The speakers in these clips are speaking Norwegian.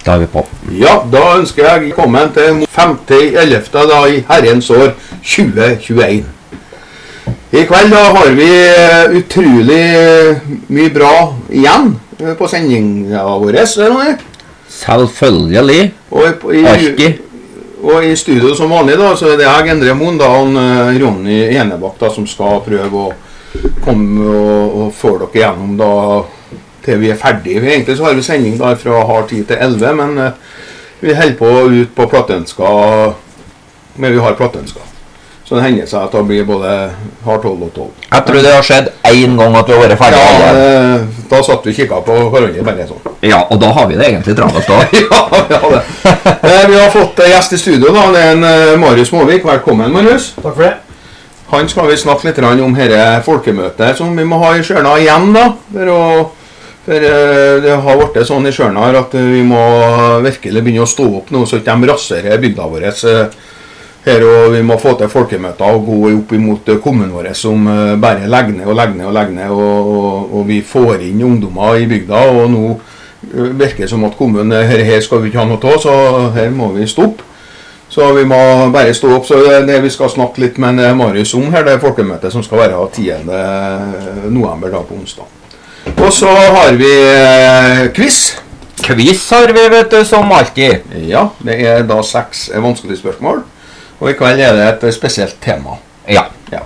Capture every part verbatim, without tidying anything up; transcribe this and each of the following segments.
Da er vi på. Ja, da ønsker jeg velkommen til femte ellevte da i herrens år tjue tjueen. I kveld da har vi utrolig mye bra igjen på sendingen vår. Selvfølgelig. Og i, Alltid. Og i studio som vanlig da, så er det jeg, Endre Moen da, og Ronny Enebakk da, som skal prøve å komme og, og få dere gjennom da, til vi er ferdige. Egentlig så har vi sending da fra halv ti til elleve, men uh, vi holder på ut på plateønsker, men vi har plateønsker. Så det hender seg at det blir både halv tolv og tolv. Jeg tror det har skjedd en gang at vi har vært ferdige. Ja, uh, da satt vi og kikket på hverandre bare sånn. Ja, og da har vi det egentlig travelt da. ja, ja, det. uh, vi har fått uh, gjest i studio da, det er en uh, Marius Måvik. Velkommen, Marius. Takk for det. Han skal vi snakke litt om dette folkemøtet som vi må ha i Stjørna igjen da, for å For det har vært sånn i Stjørna at vi må virkelig begynne å stå opp nå, så ikke de rasserer bygda vår her, og vi må få til folkemøter og gå opp imot kommunen vår som bare legger ned og legger ned og legger ned, og, og, og vi får inn ungdommer i bygda, og nå virker det som at kommunen, her, her skal vi ikke ha noe til, så her må vi stoppe. Så vi må bare stå opp, så det vi skal snakke litt med Marius om her, det er folkemøtet som skal være tiende november da på onsdag. Og så har vi eh, quiz. Quiz har vi, vet du, som alltid. Ja, det er da seks vanskelige spørsmål. Og i kveld er det et spesielt tema. Ja. ja.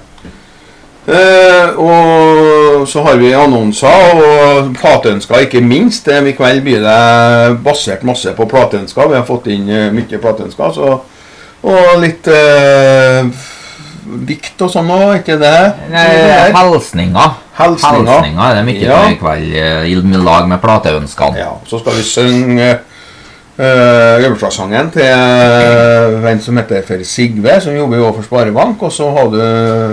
Eh, og så har vi annonser og plateønsker, ikke minst. I kveld blir det basert masse på plateønsker. Vi har fått inn mye plateønsker, så, og litt eh, dikt og sånn også, ikke det? Nei, helsninger. Helsninger. Helsninger er det mye ja. i kveld i lag med plateønskene. Ja, så skal vi synge uh, Jøbelslagssangen til uh, en som heter for Sigve, som jobber jo for Sparebank, og så har du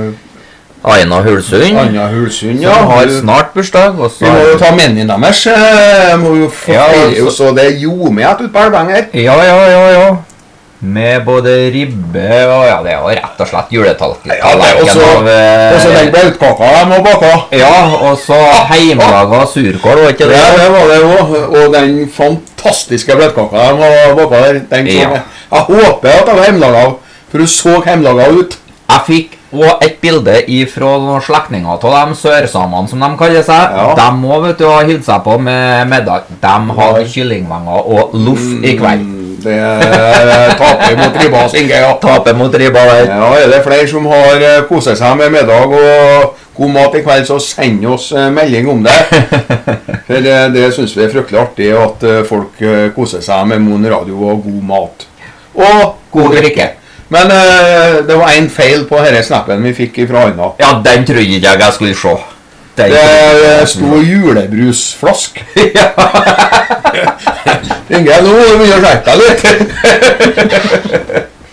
Aina Hulsund, Anja Hulsund, ja. Som har snart bursdag. Også vi må jo ta mennene deres, uh, må jo få ja, feire, og så det er jo med et utbærbanger. Ja, ja, ja, ja. Med både ribbe og ja, det er jo rett og slett juletalken. Ja, det er også, av, eh, også den bløtkaka de må baka. Ja, og så heimlaga surkål, var ikke det? Ja, det var det også. Og den fantastiske bløtkaka de må baka der. Den ja. jeg, jeg håper at det var heimlaga, for du så heimlaga ut. Jeg fikk også et bilde fra noen slektninger av de sørsamene som de kaller seg. Ja. De må vet du ha hilst seg på med middag. De har kyllingvanger og loff i kveld. Det taper mot ribba, Inge, ja. Taper mot ribba der. Ja, er det flere som har koset seg med middag og god mat i kveld, så send oss melding om det. For det, det synes vi er fryktelig artig at folk koser seg med Mon Radio og god mat. Og god drikke. Men uh, det var en feil på denne snappen vi fikk fra Anna. Ja, den tror jeg ikke jeg skulle se. Den det sto julebrusflask. Ja. Inge, nå må du begynne å skjerpe deg litt.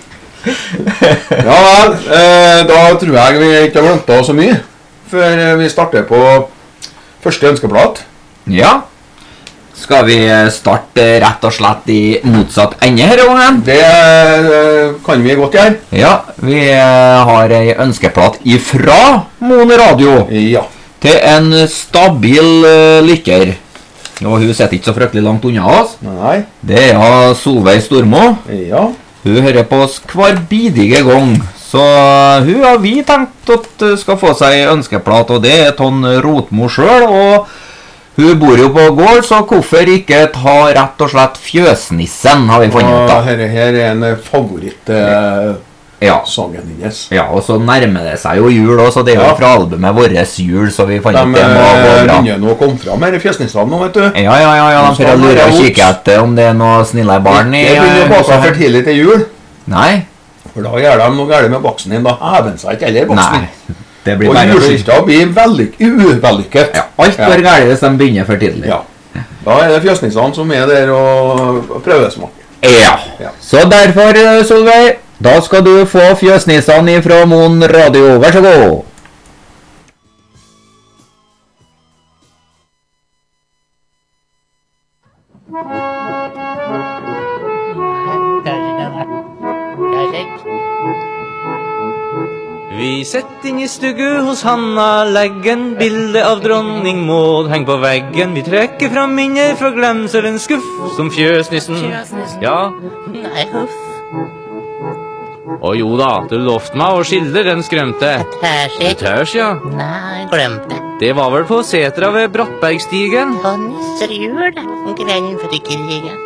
Ja vel, eh, da tror jeg vi ikke har glemt av så mye, før vi starter på første ønskeplat. Ja, skal vi starte rett og slett i motsatt ende her, gangen? Det eh, kan vi godt gjøre. Ja, vi har en ønskeplat ifra Mon Radio. Ja. Til en stabil uh, lykker. Og hun sitter ikke så fryktelig langt unna oss. Nei. Det er Solveig Stormo. Ja. Hun hører på oss hver bidige gang. Så uh, hun har vi tenkt at uh, skal få seg ønskeplat, og det er Ton Rotmo selv. Og hun bor jo på gård, så hvorfor ikke ta rett og slett Fjøsnissen, har vi funnet ut da. Her, her er en favoritt uh, ja. sangen hennes. Ja, og så nærmer det seg jo jul også, så det er jo ja. fra albumet Våres jul, så vi fant ut det må gå bra. De begynner nå å komme frem her i Fjøsnissene nå, vet du. Ja, ja, ja, ja. De får lure og kikke etter om det er noe snille barn i... Ikke begynner å bake for tidlig til jul. Nei. For da gjør de noe gærlig med baksen din, da hever seg ikke heller baksen. Nei, det blir og bare... Og julskylda blir veldig uvellykket. Ja, alt går ja. gærlig hvis de begynner for tidlig. Ja. Da er det Fjøsnissene som er der og prøvesmaker. Ja. ja. Så derfor, Solveig, da skal du få Fjøsnissene fra Mon Radio. Vær så god. Vi setter inn i stugge hos Hanna, legger en bilde av dronning Maud, heng på veggen, vi trekker fram minner fra glemselens skuff, som fjøsnissen. Fjøsnissen? Ja. Nei, huff. Og jo da, du lovte meg å skildre den skrømte. Tærs Du ikke. tørs, ja. Nei, glemt det. Det var vel på setra ved Brattbergstigen. På nisser gjør det, en kvelden for krigen.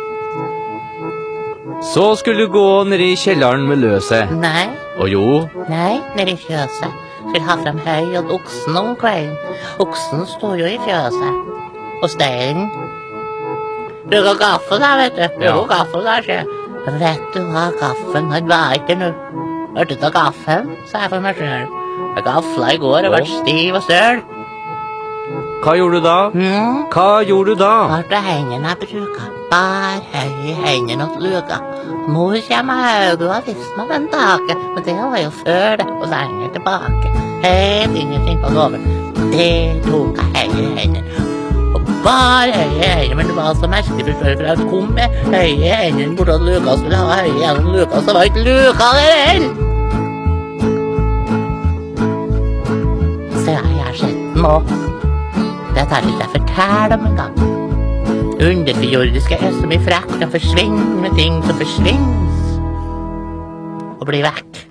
Så skulle du gå ned i kjelleren med løset. Nei, Og jo, nei, nede i fjøset. Skal ha frem høy og oksen om kvelden. Oksen står jo i fjøset. Og steinen. Bruk og gaffel da, vet du. Bruk Ja. og gaffel da, sjø. Vet du hva, gaffelen, han var ikke nå. Hørte du av gaffelen, sa jeg for meg selv. Jeg gaffla i går og vært stiv og støl. hva gjorde du da? Mm. Hva gjorde du da? Vart er hendene jeg bruker? Bare høy i hendene og luka. Mor kommer høyde og har vist meg den dagen, men det var jo før det, og lenger tilbake. Helt ingenting på loven. Det tok jeg høy i hendene. Og bare høy i hendene, men det var så merkelig for før, for jeg kom med høy i hendene bort og luka, og skulle ha høy gjennom luka, så var ikke luka der heller. Så jeg har sett den nå. Det tar ikke jeg fortelle om en gang. Underfjordiske er så mye frekk, de forsvinner med ting som forsvinner. Og blir vekk.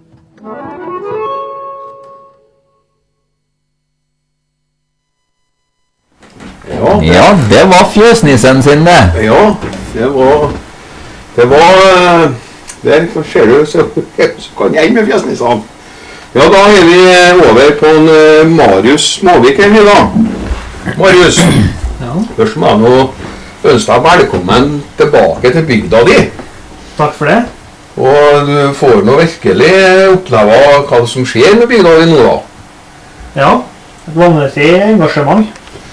Ja, Ja, det var fjøsnissen sin det. ja, det var... Det var... eh, Der ser du, så, så kan jeg med fjøsnissene. Ja, da er vi over på en eh, Marius Småvik her i dag. Marius, Ja, først må jeg nå ønske deg velkommen tilbake til bygda di. takk for det. Og du får nå virkelig oppleve hva som skjer med bygda di nå da. Ja, et vanlig engasjement.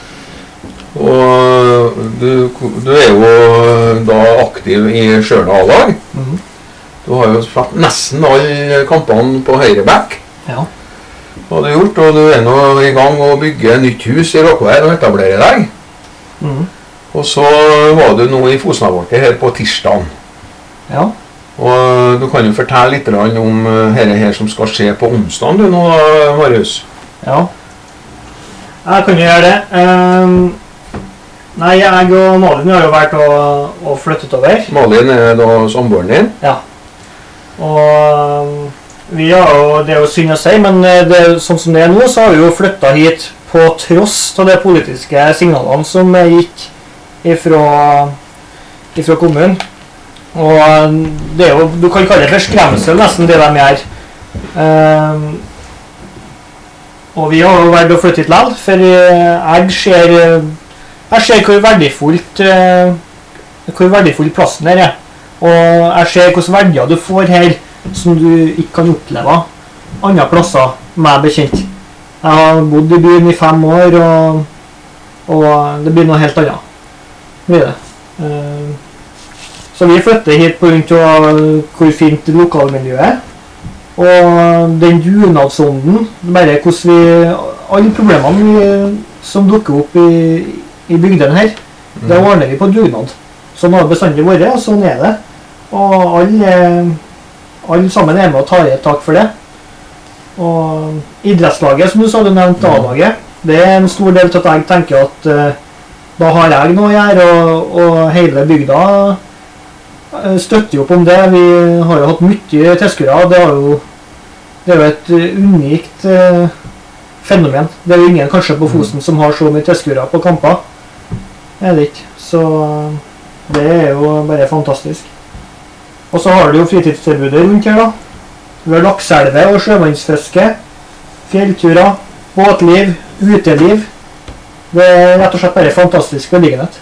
Og du, du er jo da aktiv i Sjørna A-lag. Mhm. Du har jo slått nesten alle kampene på høyreback. Ja, Hva har du gjort, og du er nå i gang å bygge nytt hus i Råkvær og etablere deg. mhm. Og så var du nå i Fosnavolket her på tirsdagen. Ja. Og du kan jo fortelle litt grann om dette her som skal skje på onsdagen du nå, Marius. Ja. Jeg kan jo gjøre det. Ehm, nei, jeg og Malin har jo vært og, og flyttet over. Malin er da samboeren din. Ja. Og ehm, vi har jo, det er jo synd å si, men det, sånn som det er nå, så har vi jo flyttet hit på tross av de politiske signalene som er gitt ifra, ifra kommunen. Og det er jo, du kan kalle det for skremmelse nesten det de gjør. Ehm, og vi har jo vært å flytte hit likevel, for jeg ser, jeg ser hvor verdifullt, eh, hvor verdifull plassen her er. Og jeg ser hvilke verdier du får her som du ikke kan oppleve andre plasser, meg bekjent. Jeg har bodd i byen i fem år, og, og det blir noe helt annet. Blir det. Eh, Så vi flytter hit på grunn av hvor fint lokalmiljøet er. Og den dugnadsånden, bare hvordan vi, alle problemene vi, som dukker opp i, i bygdene her, det ordner vi på dugnad. Sånn har det bestandig vært, og sånn er det. Og alle, alle sammen er med og tar i et tak for det. Og idrettslaget, som du sa, du nevnte A-laget, det er en stor del til at jeg tenker at eh, da har jeg noe å gjøre, og, og hele bygda støtter jo opp om det. Vi har jo hatt mye tilskuere. Det, det er jo et unikt eh, fenomen. Det er jo ingen kanskje på Fosen som har så mye tilskuere på kamper. Er det ikke. Så det er jo bare fantastisk. Og så har du jo fritidstilbudet rundt her da. Vi har lakseelve og sjømannsfiske, fjellturer, båtliv, uteliv. Det er rett og slett bare fantastisk beliggenhet.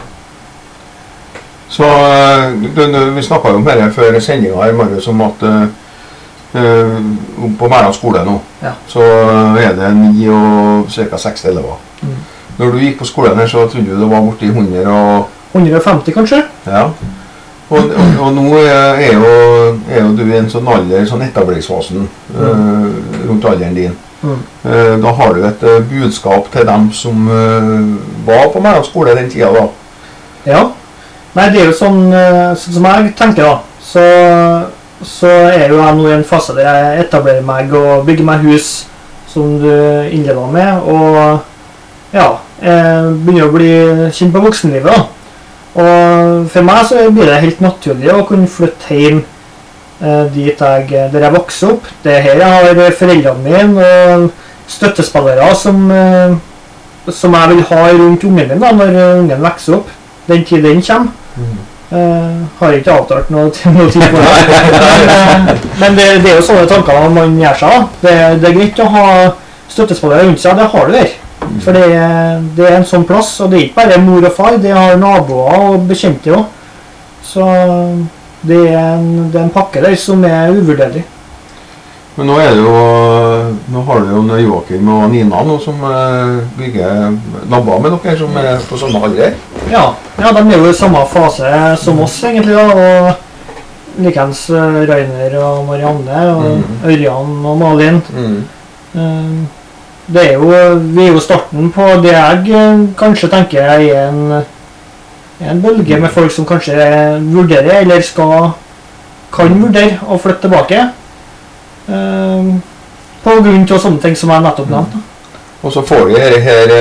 Så du, du, vi snakket jo om dette før sendingen her, Marius, om at uh, på Mæland skole nå, Ja. så er det ni og cirka seksti elever. Mm. Når du gikk på skolen her, så trodde du det var borti hundre og... hundre og femti kanskje? Ja. Og, og, og nå er jo, er jo du i en sånn alder, sånn etableringsfasen, uh, rundt alderen din. Mm. Uh, da har du et uh, budskap til dem som uh, var på Mæland skole den tida da. Ja. Nei, det er jo sånn, eh, sånn som jeg tenker da, så så er jo jeg nå i en fase der jeg etablerer meg og bygger meg hus, som du innleder med, og ja, jeg begynner å bli kjent på voksenlivet da. Og for meg så blir det helt naturlig å kunne flytte hjem eh, dit jeg, der jeg vokser opp. Det er her jeg har foreldrene mine og støttespillere som, eh, som jeg vil ha rundt ungen min da, når ungen vokser opp. Den tid den kommer. Mm. Eh, har ikke avtalt noe, noe tid på det. Men, men det, det er jo sånne tanker man gjør seg. Det, det er greit å ha støttespillere rundt seg, det har du der. For det, det er en sånn plass, og det er ikke bare mor og far, det har naboer og bekjente også. Så det er, en, det er en pakke der som er uvurderlig. Men nå er det jo, nå har du jo Joakim og Nina nå som bygger naboer med dere som er på samme alder. Ja, ja, de er jo i samme fase som oss egentlig da, og likens Rainer og Marianne og mm. Ørjan og Malin. Mm. Um, Det er jo, vi er jo starten på det jeg kanskje tenker er en, en bølge med folk som kanskje vurderer, eller skal, kan vurdere å flytte tilbake. Eh, på grunn til sånne ting som jeg nettopp nevnte. Mm. Og så får de her, her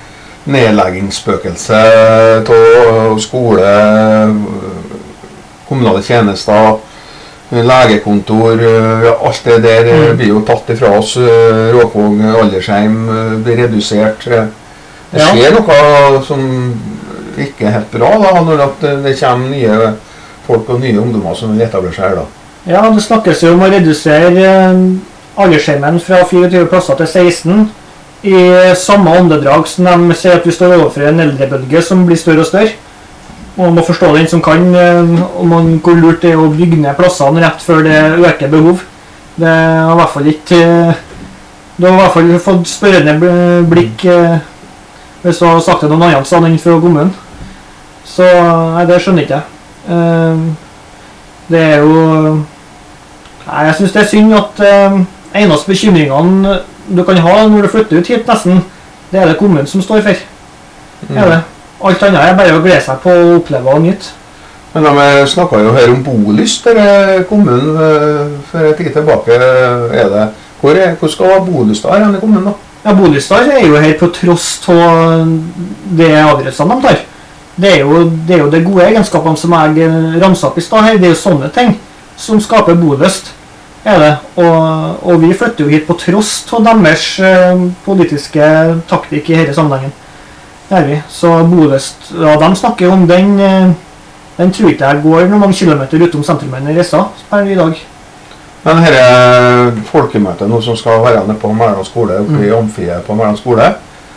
nedleggingsspøkelse av skole, kommunale tjenester, legekontor, alt det der mm. blir jo tatt ifra oss. Råkvåg, aldersheim blir redusert. Det skjer ja. Noe som ikke er helt bra da, når det kommer nye folk og nye ungdommer som vil etablere seg her da. Ja, det snakkes jo om å redusere aldersheimen fra fireogtyve plasser til seksten i samme åndedrag som de sier at vi står overfor en eldrebølge som blir større og større. Og man må forstå den som kan, om man går lurt til å bygge ned plassene rett før det øker behov. Det har i hvert fall ikke, det har i hvert fall fått spørrende blikk hvis du har sagt det noen annet sa den fra kommunen. Så nei, det skjønner ikke jeg. Det er jo, nei, jeg synes det er synd at eneste bekymringene du kan ha når du flytter ut hit nesten, det er det kommunen som står for. Det er det. Alt annet er bare å glede seg på å oppleve og nytt. Men de snakket jo her om bolyst, der kommunen for en tid tilbake er det. Hvor, er, hvor skal bolyst her i kommunen da? Ja, bolyst her er jo her på tross av det avgjørelsene de tar. Det er, jo, det er jo det gode egenskapene som jeg ramset opp i sted her. Det er jo sånne ting som skaper bolyst. Er det. Og, og vi flytter jo hit på tross av deres politiske taktikk i denne sammenhengen. Det er vi. Så bolyst, ja, de snakker om den, den tror ikke jeg går noen mange kilometer utom sentrumen i Rissa per i dag. Men her er folkemøtet nå som skal være nede på Mæland skole, oppe i Amfiet på Mæland skole.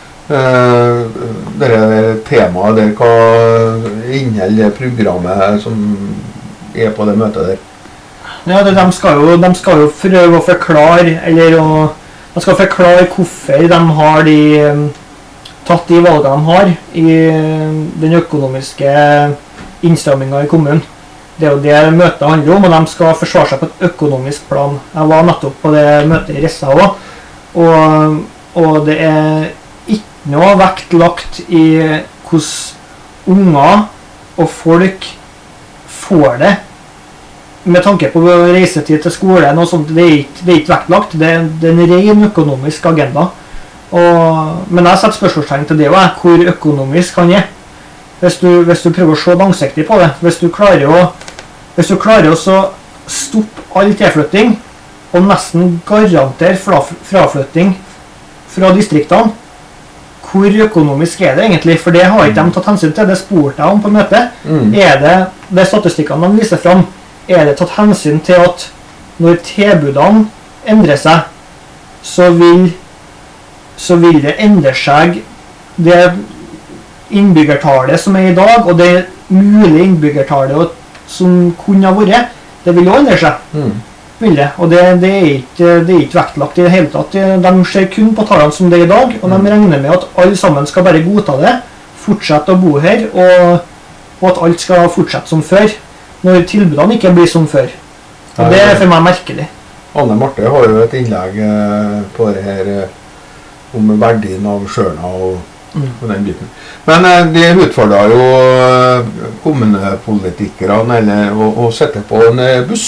Det er temaet der, hva inneholder programmet som er på det møtet der? Ja, det, de, skal jo, de skal jo prøve å forklare, eller å, de skal forklare hvorfor de har de tatt de valgene de har i den økonomiske innstrammingen i kommunen. Det er jo det møtet handler om, og de skal forsvare seg på et økonomisk plan. Jeg var nettopp på det møtet i Rissa også, og, og det er ikke noe vektlagt i hvordan unger og folk får det med tanke på reisetid til skolen og sånt. Det er ikke, det er ikke vektlagt, det er, det er en ren økonomisk agenda. Og, men jeg setter spørsmålstegn til det også, hvor økonomisk han er. Hvis du, hvis du prøver å se langsiktig på det, hvis du klarer å, hvis du klarer å stoppe all tilflytting, og nesten garantere fraflytting fra distriktene, hvor økonomisk er det egentlig? For det har ikke de tatt hensyn til, det spurte jeg om på møtet. Mm. Er det, det statistikkene de viser frem, er det tatt hensyn til at når tilbudene endrer seg, så vil, så vil det endre seg det innbyggertallet som er i dag, og det mulige innbyggertallet som kunne ha vært, det vil jo endre seg. Mm. Vil det. Og det, det, er ikke, det er ikke vektlagt i det hele tatt. De ser kun på tallene som det er i dag, og de regner med at alle sammen skal bare godta det, fortsette å bo her, og, og at alt skal fortsette som før, når tilbudene ikke blir som før. Og det er for meg merkelig. Anne Marte har jo et innlegg på det her om verdien av Sjørna og Mm. på den biten. Men eh, de utfordrer jo kommunepolitikerne eller å, å sette på en buss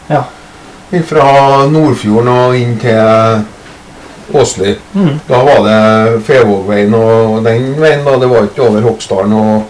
Ja. Fra Nordfjorden og inn til Åsli. Mm. Da var det Fevågveien og den veien da, det var ikke over Hoksdalen og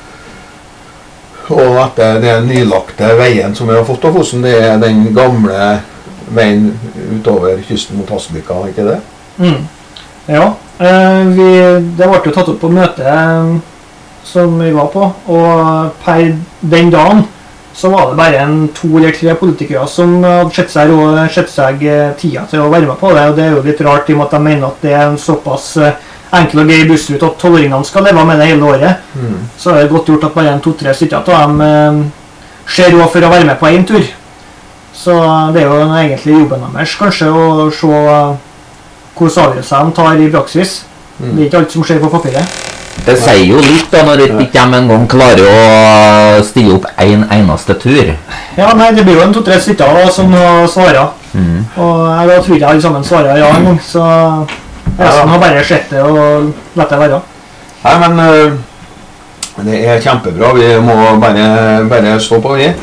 og etter den nylagte veien som vi har fått av Fosen, det er den gamle veien utover kysten mot Hasselvika, ikke det? Mm. Ja, eh, vi, det ble jo tatt opp på møte eh, som vi var på, og per den dagen så var det bare en to eller tre politikere som hadde sett seg, sett seg eh, tida til å være med på det, og det er jo litt rart i og med at de mener at det er en såpass eh, enkel og gøy bussrut at tolvåringene skal leve med det hele året. Mm. Så er det godt gjort at bare en to-tre stykker av dem eh, ser råd for å være med på en tur. Så det er jo egentlig jobben deres kanskje å se hvordan avgjørelser de tar i praksis. Mm. Det er ikke alt som skjer på papiret. Det sier jo litt da når de ikke en gang klarer å stille opp en eneste tur. Ja, nei, det blir jo en to-tre stykker som svarer. Mm. Og jeg da tror ikke alle sammen svarer ja en gang, så resten har bare sett det og lett det være. Nei, men uh, det er kjempebra. Vi må bare, bare stå på det.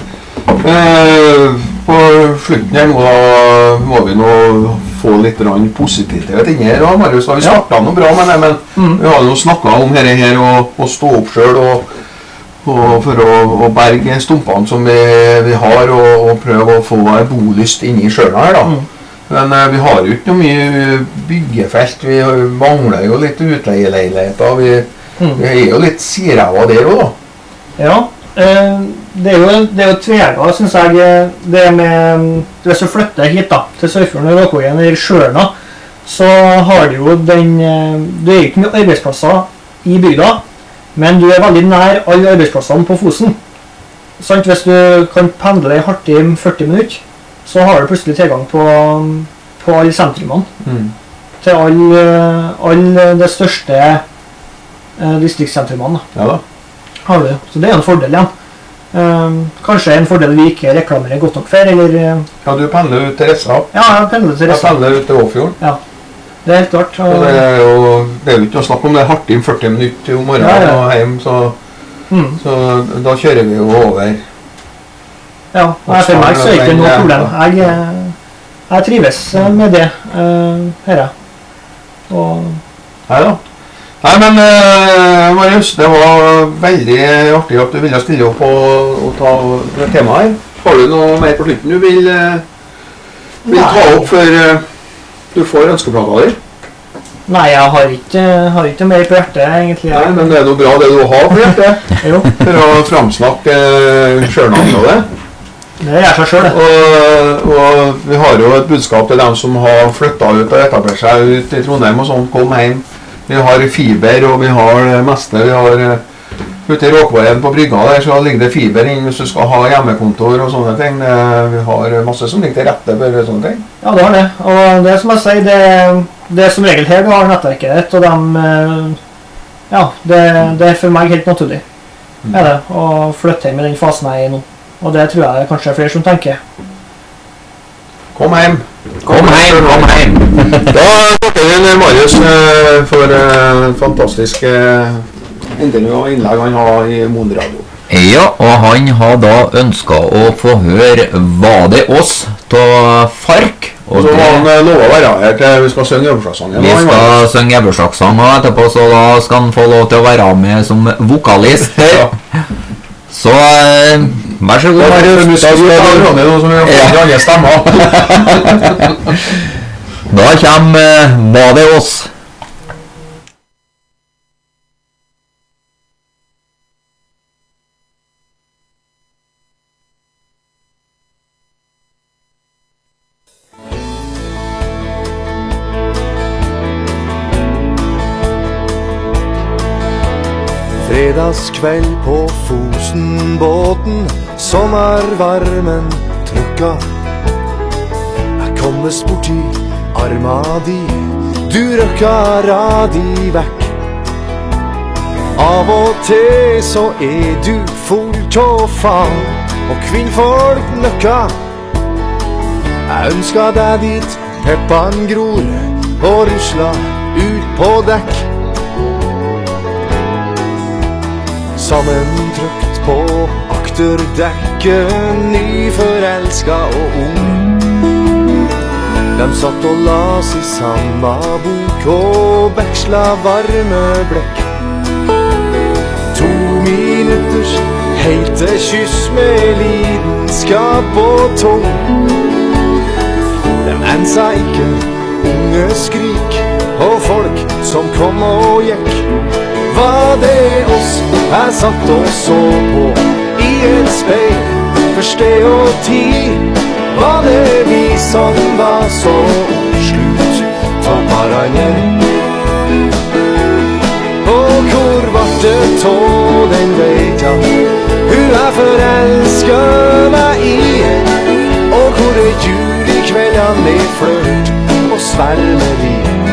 Uh, på slutten her nå må vi nå få litt positivitet inni her. Marius, har vi startet noe bra med det, men mm. vi har jo snakket om dette her og, og stå opp selv og, og for å og berge stumpene som vi, vi har og, og prøve å få bolyst inni sjøna her da. Mm. Men uh, vi har jo ikke noe mye byggefelt, vi mangler jo litt utleieleiligheter, vi, mm. vi er jo litt siræva der også da. Ja, eh, det er jo, det er jo tvega, synes jeg, det med, hvis du flytter hit da, til Sørfjorden og Råkågen i Sjørna, så har du jo den, det er ikke mye arbeidsplasser i bygda, men du er veldig nær alle arbeidsplassene på Fosen. Sant? Hvis du kan pendle i halvtime førti minutter, så har du plutselig tilgang på, på alle sentrumene. Mm. Til alle, alle de største eh, distriktssentrumene. Ja da. Har du. Så det er en fordel igjen. Um, kanskje en fordel vi ikke reklamerer godt nok for, eller... Ja, du pendler ut til Ressa. Ja, jeg pendler til Ressa. Jeg pendler ut til Åfjorden. Ja, det er helt klart. Og... Og det er jo det er jo ikke å snakke om det halvtime førti minutter om morgenen ja, ja. Og hjem, så, mm. så da kjører vi jo over. Ja, og for meg så er det ikke noe problem. Jeg, jeg trives med det uh, her. Og... Nei da. Nei, men uh, Marius, det var veldig artig at du ville stille opp og, og ta det temaet her. Har du noe mer på slutten du vil, uh, vil ta opp før uh, du får ønskeplata di? Nei, jeg har ikke, har ikke mer på hjertet egentlig. Nei, men det er noe bra det du har på hjertet. Jo. For å framsnakke uh, sjølnavnet av det. Det gjør seg selv, det. Og, og vi har jo et budskap til dem som har flyttet ut og etablert seg ut i Trondheim og sånn, kom hjem. Vi har fiber og vi har det meste. Vi har ute i Råkågen på brygga der så ligger det fiber inn hvis du skal ha hjemmekontor og sånne ting. Vi har masse som ligger til rette for sånne ting. Ja, det har det. Og det som jeg sier, det, det er som regel her du har nettverket ditt, og de, ja, det, det er for meg helt naturlig. Mm. Er det, å flytte hjem i den fasen jeg er i nå. Og det tror jeg kanskje er flere som tenker. Kom hjem! Kom hjem, kom hjem! Da takker vi Marius for fantastisk intervju og innlegg han har i Mon Radio. Ja, og han har da ønsket å få høre Var det oss til Fark. Og så har han lovet å være her til vi skal synge Eberslagssang. Vi skal synge Eberslagssang og etterpå, så da skal han få lov til å være med som vokalist. Ja. Så, eh, vær så god, Marius. Da skal vi ha Ronny nå som vi har fått andre stemmer. Da kommer Var det oss. Fredagskveld på Fosenbåten, sommervarmen trykka. Jeg kommes borti arma di, du røkka radi vekk. Av og til så er du full tå faen, og kvinnfolk nøkka. Jeg ønsker deg dit peppan gror, og rusla ut på dekk. Sammentrykt på akt vinterdekken, nyforelska og ung. De satt og las i samme bok og veksla varme blekk. To minutters heite kyss med lidenskap og tång. De ensa ikke unge skrik og folk som kom og gikk. Var det oss jeg satt og så på i et speil? Første og tid var det vi som var så slutt av hverandre. Og hvor var det tå den vet jeg hun er forelsket meg i? Og hvor er jul i kvelden med flørt og svermeri?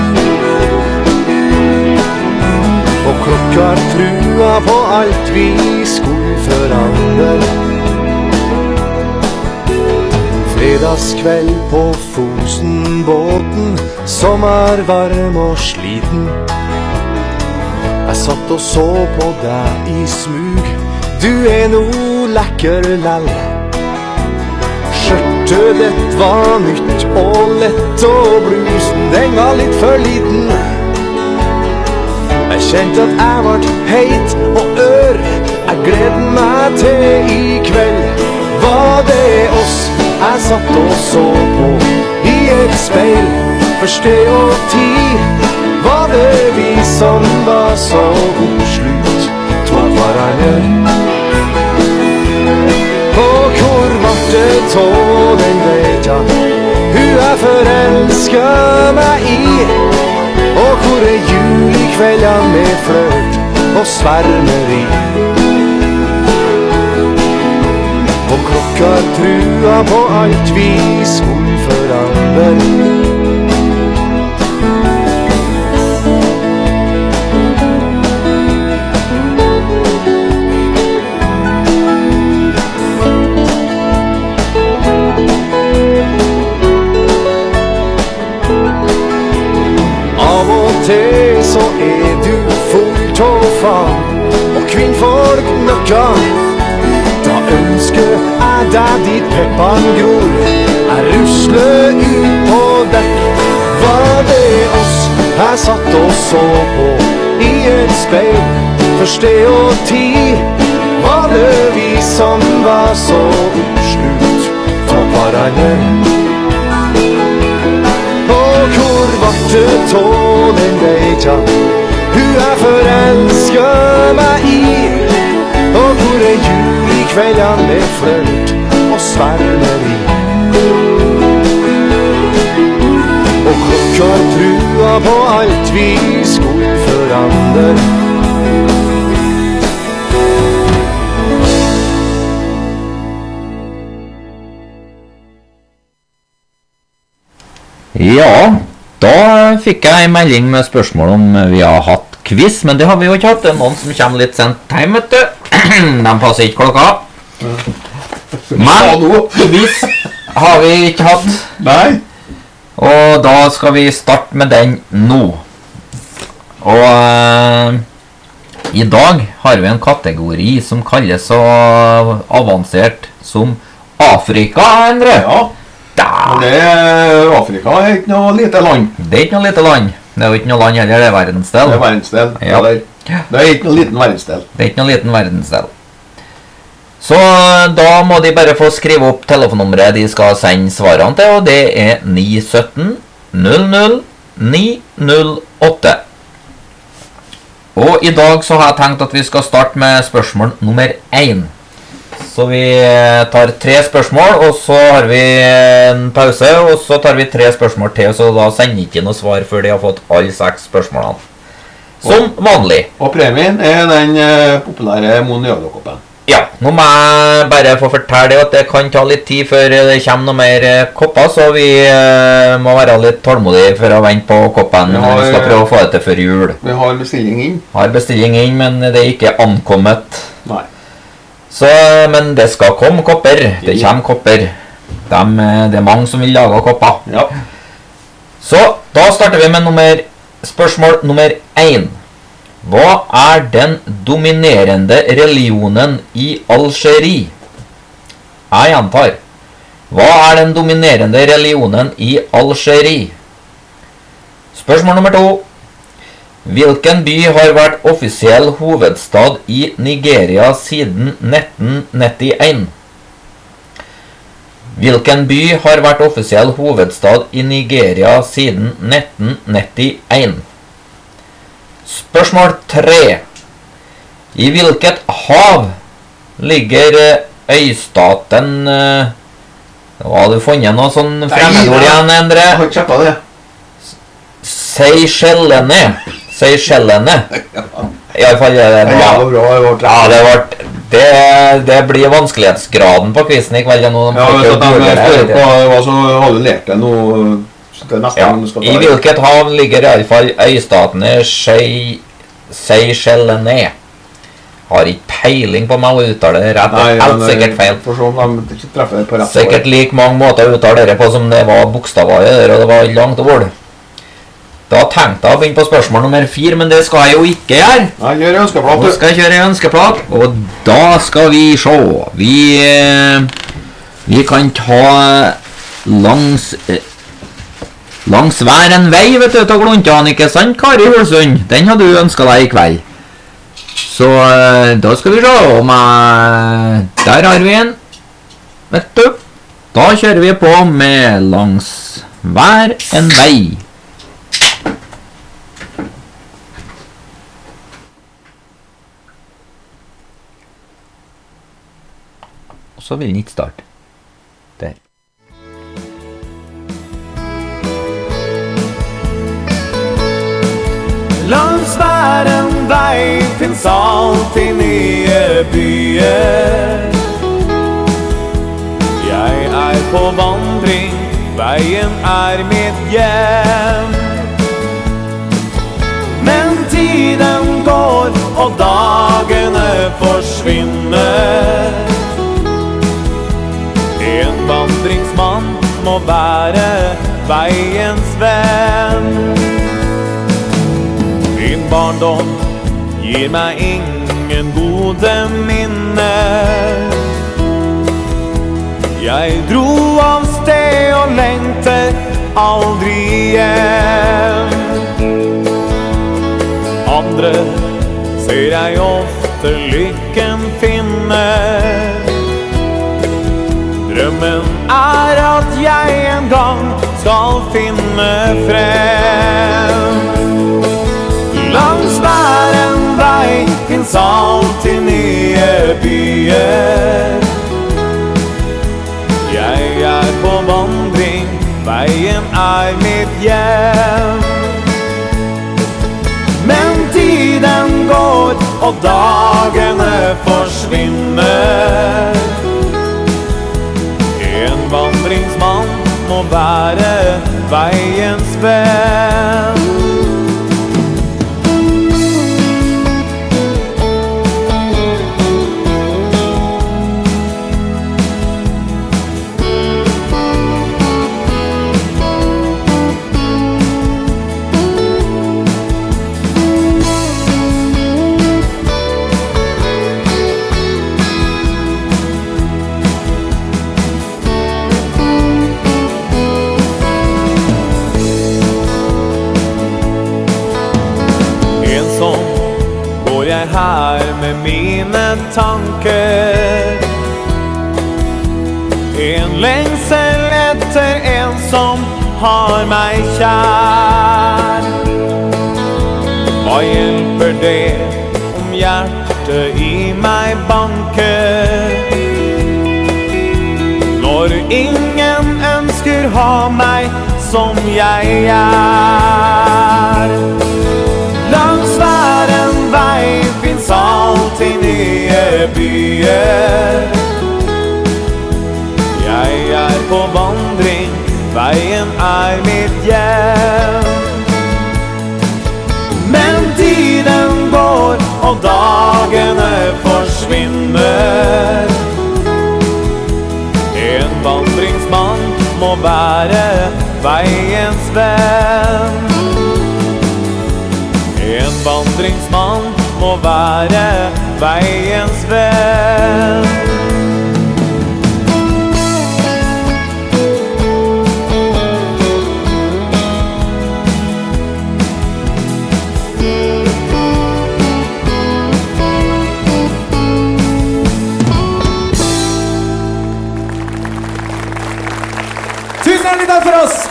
Og klokka er trua på alt vi skulle forandre. Fredagskveld på Fosenbåten, sommervarm og sliten. Jeg satt og så på deg i smug, du er noe lekker lell. Skjørtet ditt var nytt og lett, og blusen den var litt for liten. Jeg kjente at jeg vart heit og ør, jeg gled meg til i kveld. Var det oss jeg satt og så på i et speil? Første og tid var det vi som var så oppslutt av hverandre. Og hvor var det tå den vet jeg hun er forelsket meg i? Og hvor er jul i kvelden med flørt og svermeri? Og klokka er trua på alt vi skulle forandre. Av og til så er du fullt av faen og kvinnfolk nøkka. Da ønsker jeg deg dit peppan gror, jeg rusler ut på dekk. Var det oss jeg satt og så på i et speil? Første og tid var det vi som var så oppslutt av hverandre. Og hvor var det tå den vet jeg hun er forelsket meg i? Og hvor er jul i kvelden med flørt og svermeri? Og klokka er trua på alt vi skulle forandre. Ja, da fikk jeg en melding med spørsmål om vi har hatt quiz, men det har vi jo ikke hatt. Det er noen som kommer litt sent hjem, vet du. De passer ikke klokka. Men quiz har vi ikke hatt. Nei. Og da skal vi starte med den nå. Og uh, i dag har vi en kategori som kalles så avansert som Afrika, Endre. Ja. Og det er Afrika er ikke noe lite land. Det er ikke noe lite land. Det er jo ikke noe land heller, det er verdensdel. Det er verdensdel. Ja. Det, er, det er ikke noe liten verdensdel. Det er ikke noe liten verdensdel. Så da må de bare få skrive opp telefonnummeret de skal sende svarene til, og det er ni ett syv null null ni null åtte. Og i dag så har jeg tenkt at vi skal starte med spørsmål nummer én. Så vi tar tre spørsmål, og så har vi en pause, og så tar vi tre spørsmål til, så da sender ikke noe svar før de har fått alle seks spørsmålene. Som vanlig. Og premien er den eh, populære Moniolo-koppen. Ja, nå må jeg bare få fortelle at det kan ta litt tid før det kommer noe mer kopper, så vi eh, må være litt tålmodige for å vente på koppen. Vi, har, vi skal prøve å få det til før jul. Vi har bestilling inn. Har bestilling inn, men det er ikke ankommet. Nei. Så, men det skal komme kopper. Det kommer kopper. De, det er mange som vil lage kopper. Ja. Så, da starter vi med nummer, spørsmål nummer én. Hva er den dominerende religionen i Algerie? Jeg gjentar. Hva er den dominerende religionen i Algerie? Spørsmål nummer to. Hvilken by har vært offisiell hovedstad i Nigeria siden nitten nittien? Hvilken by har vært offisiell hovedstad i Nigeria siden nitten nittien? Spørsmål tre. I hvilket hav ligger øystaten... Hva har du funnet noe sånn fremmedord igjen, Endre? Jeg har ikke kjøpet det. Seychellene. Seychellene. I alle fall... Det, det var bra, det var ja, det, var, det, det blir vanskelighetsgraden på quizen i kveld. Noe, ja, vet du, de spør på hva så har du lært deg noe... Ja, i hvilket hav ligger i alle fall øystatene Seychellene? Har ikke peiling på meg å uttale det rett. Nei, helt ja, sikkert feil. Sånn, de ikke treffer det på rett sikkert like mange måter å uttale det på som det var bokstaver i det, og det var langt ord. Da tenkte jeg å begynne på spørsmål nummer fire, men det skal jeg jo ikke gjøre. Nei, gjør ønskeplat. Nå skal jeg kjøre ønskeplat, og da skal vi se. Vi, vi kan ta langs... Langs hver en vei, vet du, til Gluntan, ikke sant, Kari Hulsund? Den har du ønsket deg i kveld. Så da skal vi se om jeg... Der har vi en. Vet du. Da kjører vi på med langs hver en vei. Og så vil den ikke starte. Der. Langs hver en vei finnes alltid nye byer. Jeg er på vandring, veien er mitt hjem. Men tiden går og dagene forsvinner. En vandringsmann må være veiens venn. Min barndom gir meg ingen gode minner. Jeg dro av sted og lengter aldri hjem. Andre ser jeg ofte lykken finner. Drømmen er at jeg en gang skal finne frem. Langs hver en vei finnes alltid nye byer. Jeg er på vandring, veien er mitt hjem. Men tiden går og dagene forsvinner. En vandringsmann må være veiens venn. Her med mine tanker. En lengsel etter en som har meg kjær. Hva hjelper det om hjertet i meg banker? Når ingen ønsker ha meg som jeg er. Langs hver en vei finnes alltid nye byer. Jeg er på vandring, veien er mitt hjem. Men tiden går og dagene forsvinner. En vandringsmann må være veiens venn. En vandringsmann å være veiens venn. Tusen hjertelig takk for oss!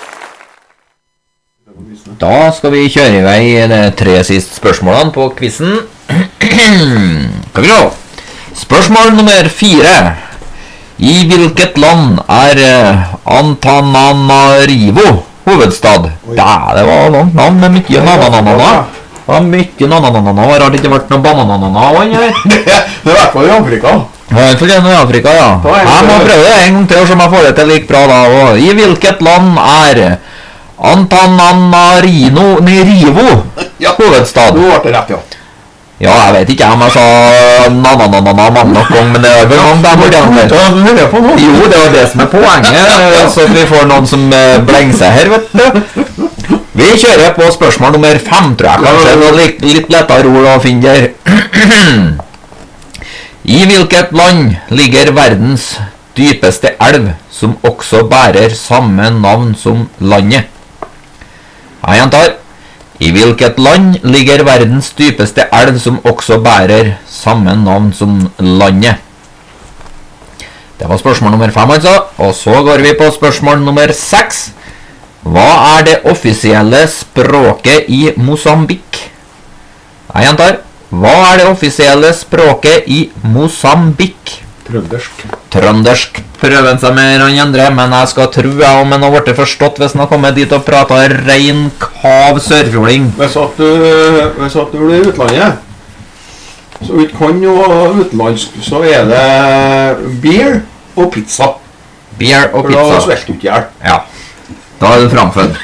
Da skal vi kjøre i vei de tre siste spørsmålene på quizen. Skal vi se. Spørsmål nummer fire. I hvilket land er Antananarivo hovedstad? Ja, det var langt navn med mye nananana. Det var mye nananana. Har det ikke vært noe banananana også, eller? Det er i hvert fall i Afrika. Ja, i hvert fall i Afrika, ja. Jeg må prøve det en gang til, så jeg får det til like bra da. Og I hvilket land er Antananarivo hovedstad? Nå ble det rett, ja. Ja, jeg vet ikke om jeg sa nananana mange nok gang, men det er vel noen der borte. Jo, det var det som er poenget, så vi får noen som blenger seg her, vet du. Vi kjører på spørsmål nummer fem, tror jeg. Kanskje det er litt, litt lettere ord å finne der. I hvilket land ligger verdens dypeste elv, som også bærer samme navn som landet? Jeg gjentar. I hvilket land ligger verdens dypeste elv, som også bærer samme navn som landet? Det var spørsmål nummer fem, altså. Og så går vi på spørsmål nummer seks. Hva er det offisielle språket i Mosambik? Jeg gjentar. Hva er det offisielle språket i Mosambik? Trøndersk. Trøndersk prøver seg med han andre, men jeg skal tro jeg om han har vært forstått hvis han har kommet dit og pratet rein kav sørfjording. Hvis at du, hvis at du blir i utlandet, så du ikke kan noe utenlandsk, så er det beer og pizza. Beer og For pizza. da svelter du ikke ihjel. Ja, da er du framfødd.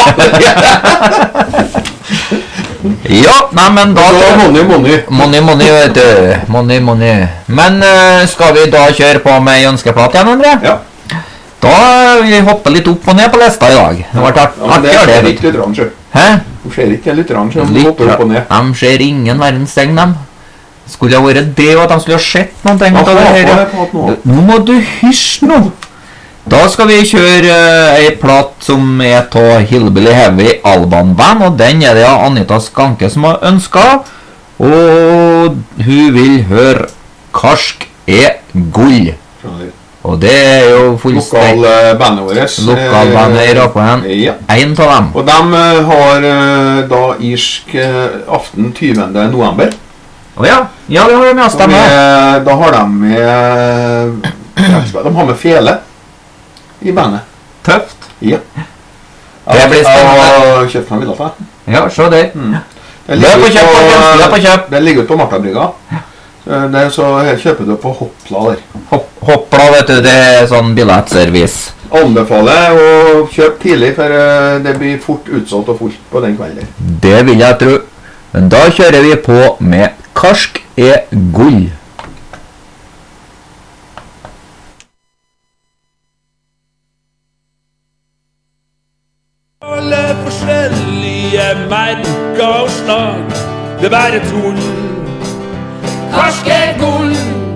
Ja, nei, men da... Så money, money. Money, money, vet du. Money, money. Men uh, skal vi da kjøre på med ønskeplatt igjen, André? Ja. Da vi hopper litt opp og ned på lista i dag. Det var tatt, Ja, men det artig, er det, ikke lytterne, sjø. Hæ? De ser ikke lytterne, sjø. De Litt, hopper opp og ned. de ser ingen verdens tegn, dem. Skulle det ha vært det, og at de skulle ha sett noen ting Ja, ut av det hva her. har jeg pratet nå? Nå må du hysje nå. Da skal vi kjøre uh, en platt som er av Hillbilly Heavy Alban Band, og den er det Anita Skanke som har ønsket. Og hun vil høre Karsk er gull. Og det er jo fullstendig Lokalbandet vårt. lokalbandet i Rappen. Ja. En av dem. Og de eh, har eh, da irsk eh, aften tyvende november. Å ja, ja, det har de med oss Og dem. med, da har de med De har med fele i bandet. Tøft. Ja. Det blir spennende. Jeg har kjøpt meg bilder til. Ja, se der. Det Løp ligger og ut kjøp, folkens, løp og kjøp. Det ligger ut på Martabrygga. Så det er så her kjøper du på Hoppla der. Hopp, hoppla, vet du, det er sånn billettservice. Anbefaler å kjøpe tidlig, for eh, det blir fort utsolgt og fullt på den kvelden. Det vil jeg tro. Men da kjører vi på med Karsk er gull. Alle forskjellige merker og slag. Det er bare tull. Karsk er gull.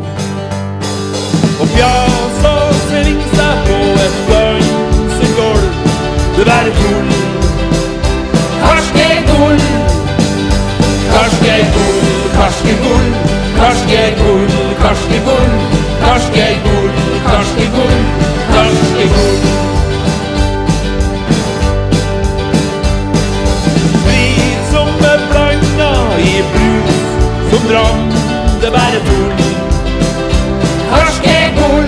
Og fjas og sving seg på et dansegulv. Det er bare tull. Karsk er gull. Karsk er gull. Karsk er gull. Karsk er gull. Karsk er gull. Karsk er gull. Karsk er gull. Karsk er gull. I brus som dram, det bare tull. Karsk er gull.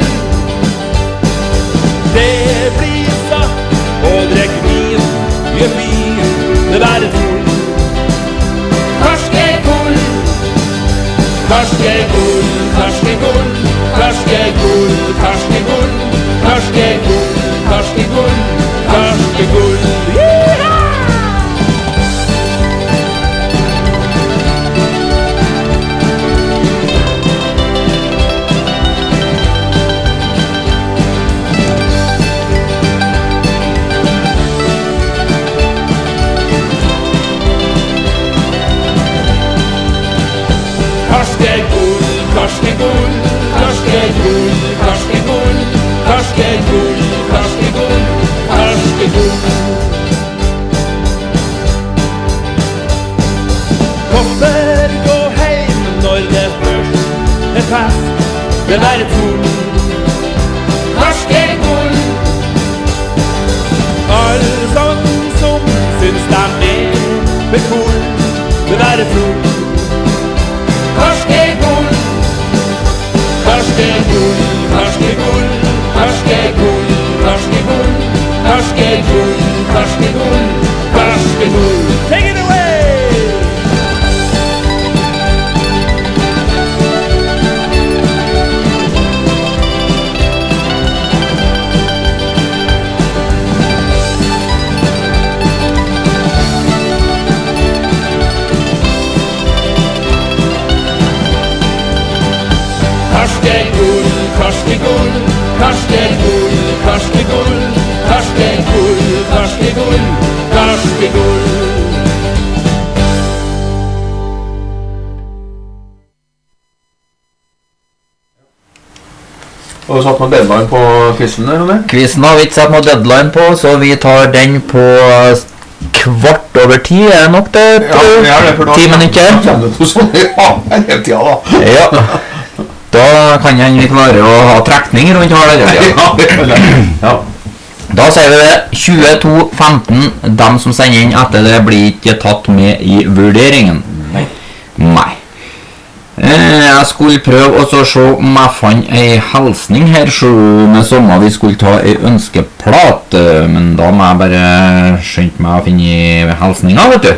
Det blir satt og drekk vin, gjør fin, det bare tull. Karsk er gull. Karsk er gull, karsk er gull. det være tull. Norske gull. Alle sammen som syns dem er bekoll, det være tull. Norske gull. Norske gull, norske gull, norske gull, norske gull, norske gull, norske gull, norske gull. Take it away! Norske gull, norske gull, norske gull, norske gull, norske gull, norske gull, norske gull. Har du satt noen deadline på quizen eller? Quizen har vi ikke satt noe deadline på, så vi tar den på kvart over ti, er det nok det? Ja, det er det, for da ti minutter. Da kommer det to sånne, ja, hele tida da. Ja. Da kan jeg vi klare å ha trekning rundt her der. Ja. Da sier vi det, tjueto femten, dem som sender inn etter det blir ikke tatt med i vurderingen. Nei. Nei. Eh, jeg skulle prøve å se om jeg fant en helsning her, så med sommer vi skulle ta en ønskeplat, men da må jeg bare skynde meg å finne helsninger, vet du.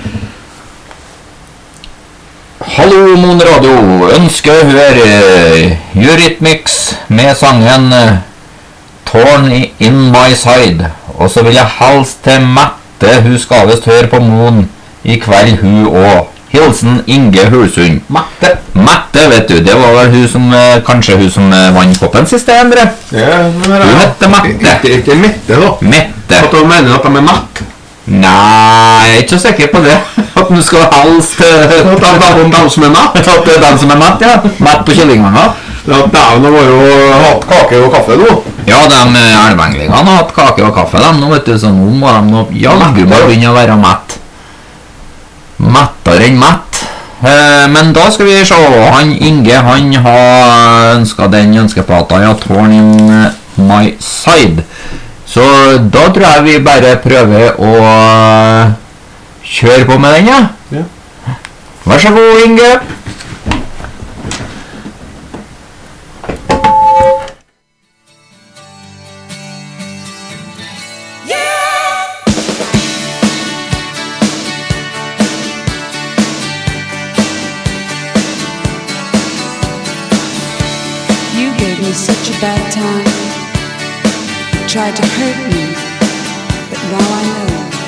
Hallo, Mon Radio, ønsker å høre Eurythmics med sangen Torn in my side. Og så vil jeg helst til Mette, hun skal vist høre på Mon i kveld, hun også. Hilsen Inge Hulsund. Mette. Mette, vet du, det var vel hun som, kanskje hun som vant koppen siste, Endre? Ja, Hun heter Mette. Ikke, ikke Mette da. Mette. At du mener at de er Mette? Nei, jeg er ikke så sikker på det. At du skal helst til At de er de som er Mette? At det er den som er Mette, ja. Mette på kyllingvanger. Ja, dæven har jo hatt kake og kaffe nå. Ja, de elvenglingene har hatt kake og kaffe dem nå, vet du, så nå må de nå, ja, de må begynne å være Mette. Mettere enn Mett. Eh, men da skal vi se, han Inge, han har ønsket den ønskeplata, ja, Torn in my side. Så da tror jeg vi bare prøver å kjøre på med den, ja. Ja. Vær så god, Inge. Such a bad time. You tried to hurt me, but now I know.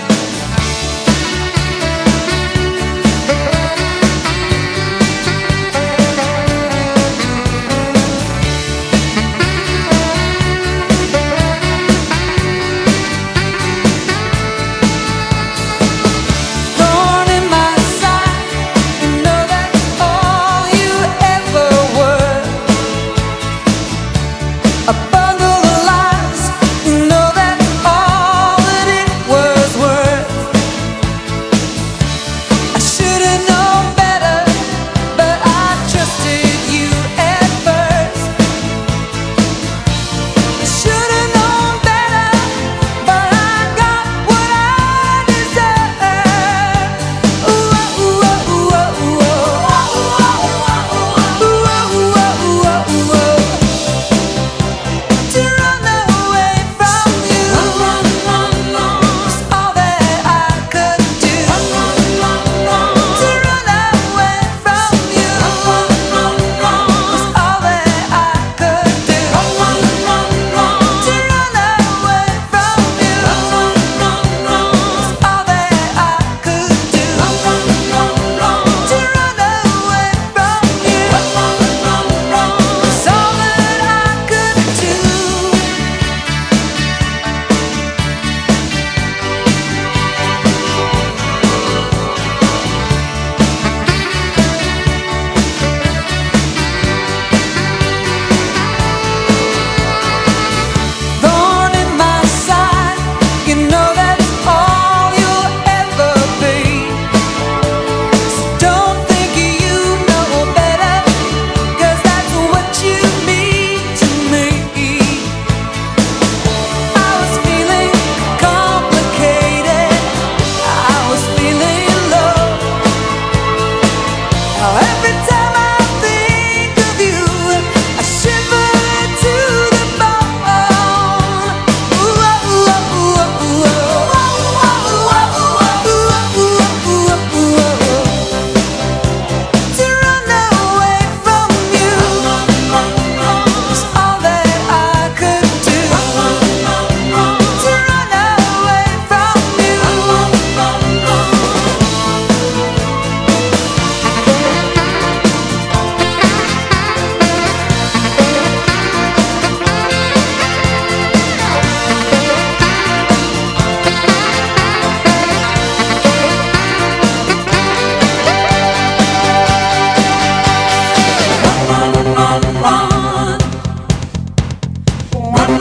Thorn in my side, you know that's all you ever were. A bundle of lies, you know that's all that it was.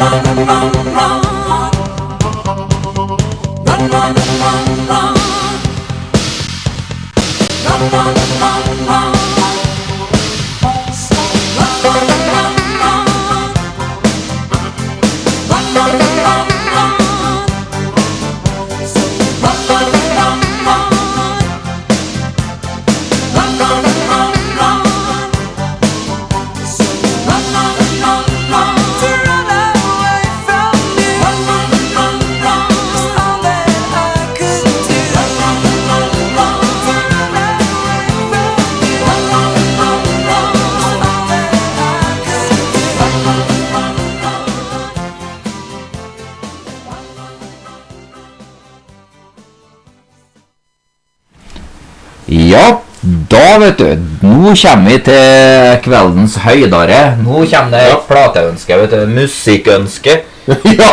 Ja, da vet du, nå kommer vi til kveldens høydare. Nå kommer det et plateønske, vet du, musikkønske. Ja,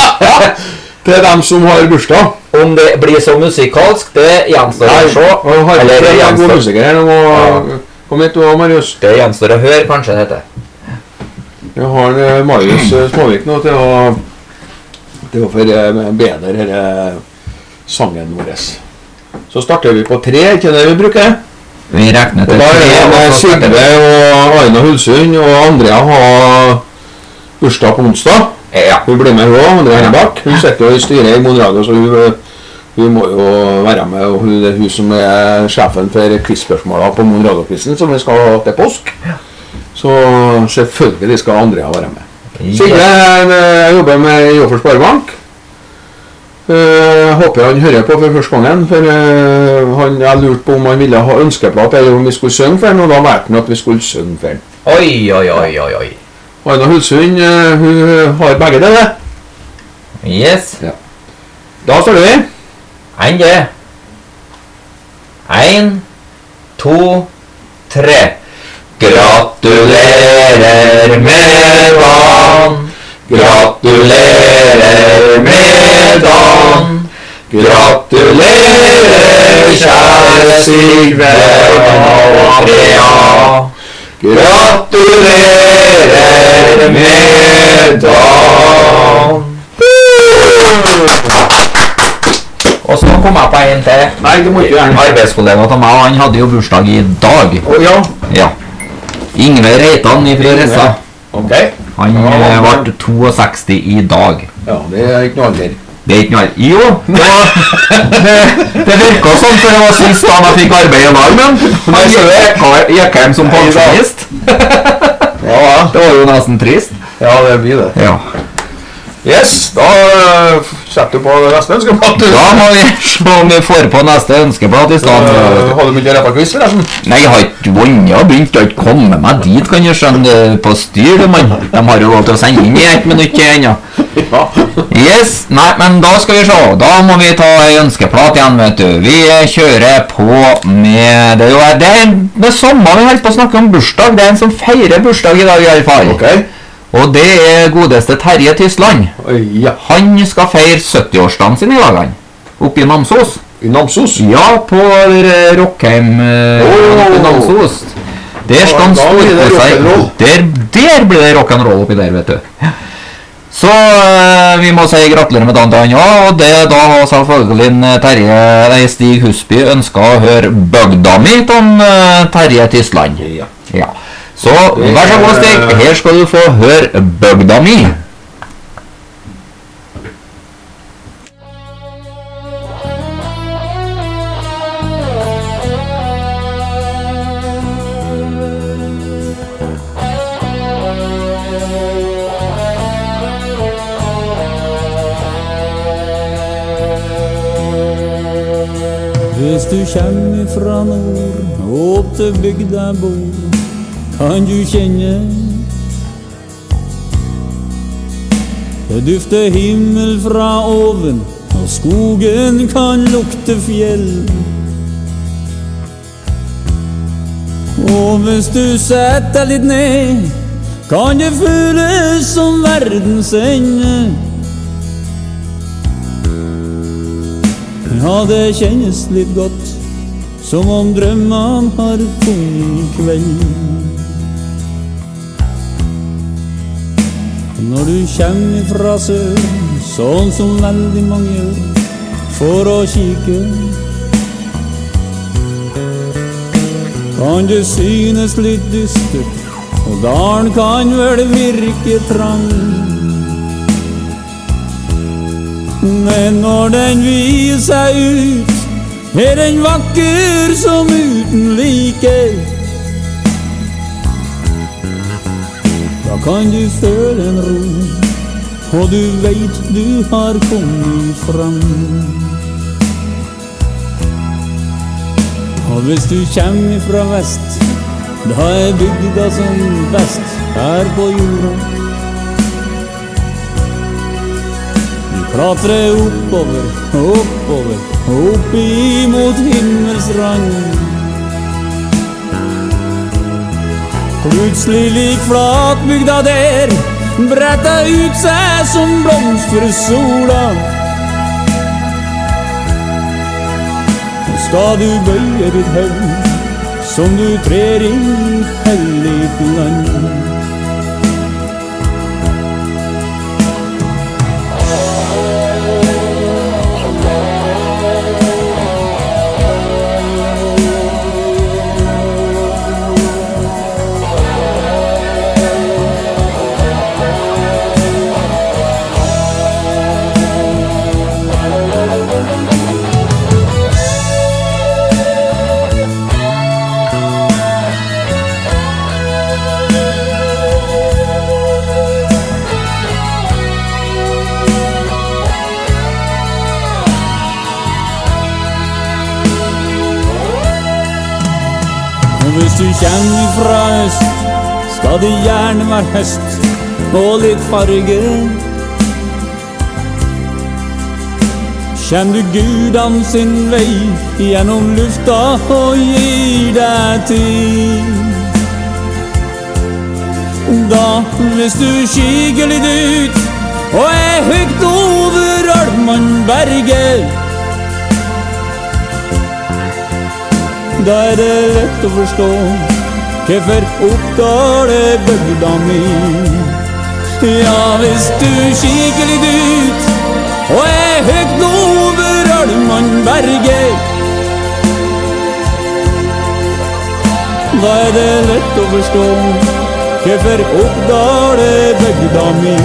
til dem som har bursdag. Om det blir så musikalsk, det gjenstår å se. Og har Eller ikke det en god gjenstår, musiker her, og kom hit og Marius. det gjenstår å høre, kanskje det heter. Jeg har eh, Marius eh, Småvik nå til å, til å for eh, bedre denne sangen vår. Så starter vi på tre, ikke det vi bruker? Vi regner Og til da er tre, det og med så starter Sigve vi. og Aina Hulsund, og Andrea har bursdag på onsdag. Ja. Hun blir med også, Andrea er bak. Hun sitter jo i styret i Monradio, så hun, hun må jo være med. Og hun det er hun som er sjefen for quizspørsmålene på Monradio-quizen, som vi skal ha til påsk. Så selvfølgelig skal Andrea være med. Sigve eh, jobber med Joffer Sparebank. Uh, håper han hører på for første gangen, for uh, han har lurt på om han ville ha ønskeplatt eller om vi skulle synge for han, og da valgte han at vi skulle synge for han. Oi, oi, oi, oi, oi. Aina Hulsund, uh, hun har begge det, det. Yes. Ja. Da starter vi. En, det. En, to, tre. Gratulerer med dagen. Gratulerer med dagen. Gratulerer, kjære Sigve og Andrea. Gratulerer med dagen. Og så kom jeg på en til. Nei, det må ikke gjøre. Arbeidskollega til meg, og han hadde jo bursdag i dag. Å ja. Ja. Ingve Reitan i Frieressa. Ok. Han eh, ble sekstito i dag. Ja, det er ikke noe alder. Det er ikke noe. Jo, det, var, det, det virket sånn, for det var sist da jeg fikk arbeid i dag, men han gikk- gikk hjem som pensjonist. Ja, Det var jo nesten trist. ja, det blir det. Ja. Yes, da uh, setter du på det neste ønskeplatt. Da må vi se om vi får på neste ønskeblad i stedet. Uh, har du mye rappa quiz forresten? Nei, jeg har ikke vunnet og begynt å ikke komme meg dit, kan du skjønne, på styr, mann. De har jo lov til å sende inn i ett minutt til ennå. Ja. Yes, nei, men da skal vi se. Da må vi ta en ønskeplat igjen, vet du. Vi kjører på med det, jo, det er det samme vi holder på å snakke om bursdag. Det er en som feirer bursdag i dag i alle fall. Ok. Og det er godeste Terje Tysland. Ja. Han skal feire syttiårsdagen sin i dag, han. Oppe i Namsos. I Namsos? Ja, på eh, Rockheim eh, Åh! oppe i Namsos. Der skal han Da blir det storkose seg. rock'n'roll. Der, der blir det rock'n'roll oppi der, vet du. Så eh, vi må si gratulerer med dagen til han, ja. Og det da har selvfølgelig en, eh, Terje, nei, Stig Husby ønsket å høre Bøgda mi om eh, Terje Tysland. Ja. Ja. Så vær så god, Stig. Her skal du få høre Bøgda mi. Hvis du kommer fra nord og opp til bygda bor, kan du kjenne det dufter himmel fra oven, og skogen kan lukte fjell. Og hvis du setter deg litt ned, kan det føles som verdens ende. Ja, det kjennes litt godt, som om drømmene har funnet kveld. Når du kommer fra sør, sånn som veldig mange gjør, for å kikke, kan det synes litt dystert, og dalen kan vel virke trang. Men når den viser seg ut, er den vakker som uten like. Da kan du føle en ro, og du vet du har kommet fram. Og hvis du kommer fra vest, da er bygda som best her på jorda. Du klatrer oppover, oppover, opp imot himmelsrand. Plutselig lik flatbygda der, bretta ut seg som blomst for sola. Skal du bøye ditt hevn, som du trer inn i hellig land. Hvis du kommer fra øst, skal det gjerne være høst og litt farge. Kjem du Gudene sin vei gjennom lufta og gir deg tid. Da, hvis du kikker litt ut og er høyt over Almannberget, da er det lett å forstå hvorfor Oppdal er bygda mi. Ja, hvis du kikker litt ut og er høyt over Almannberget, da er det lett å forstå hvorfor Oppdal er bygda mi.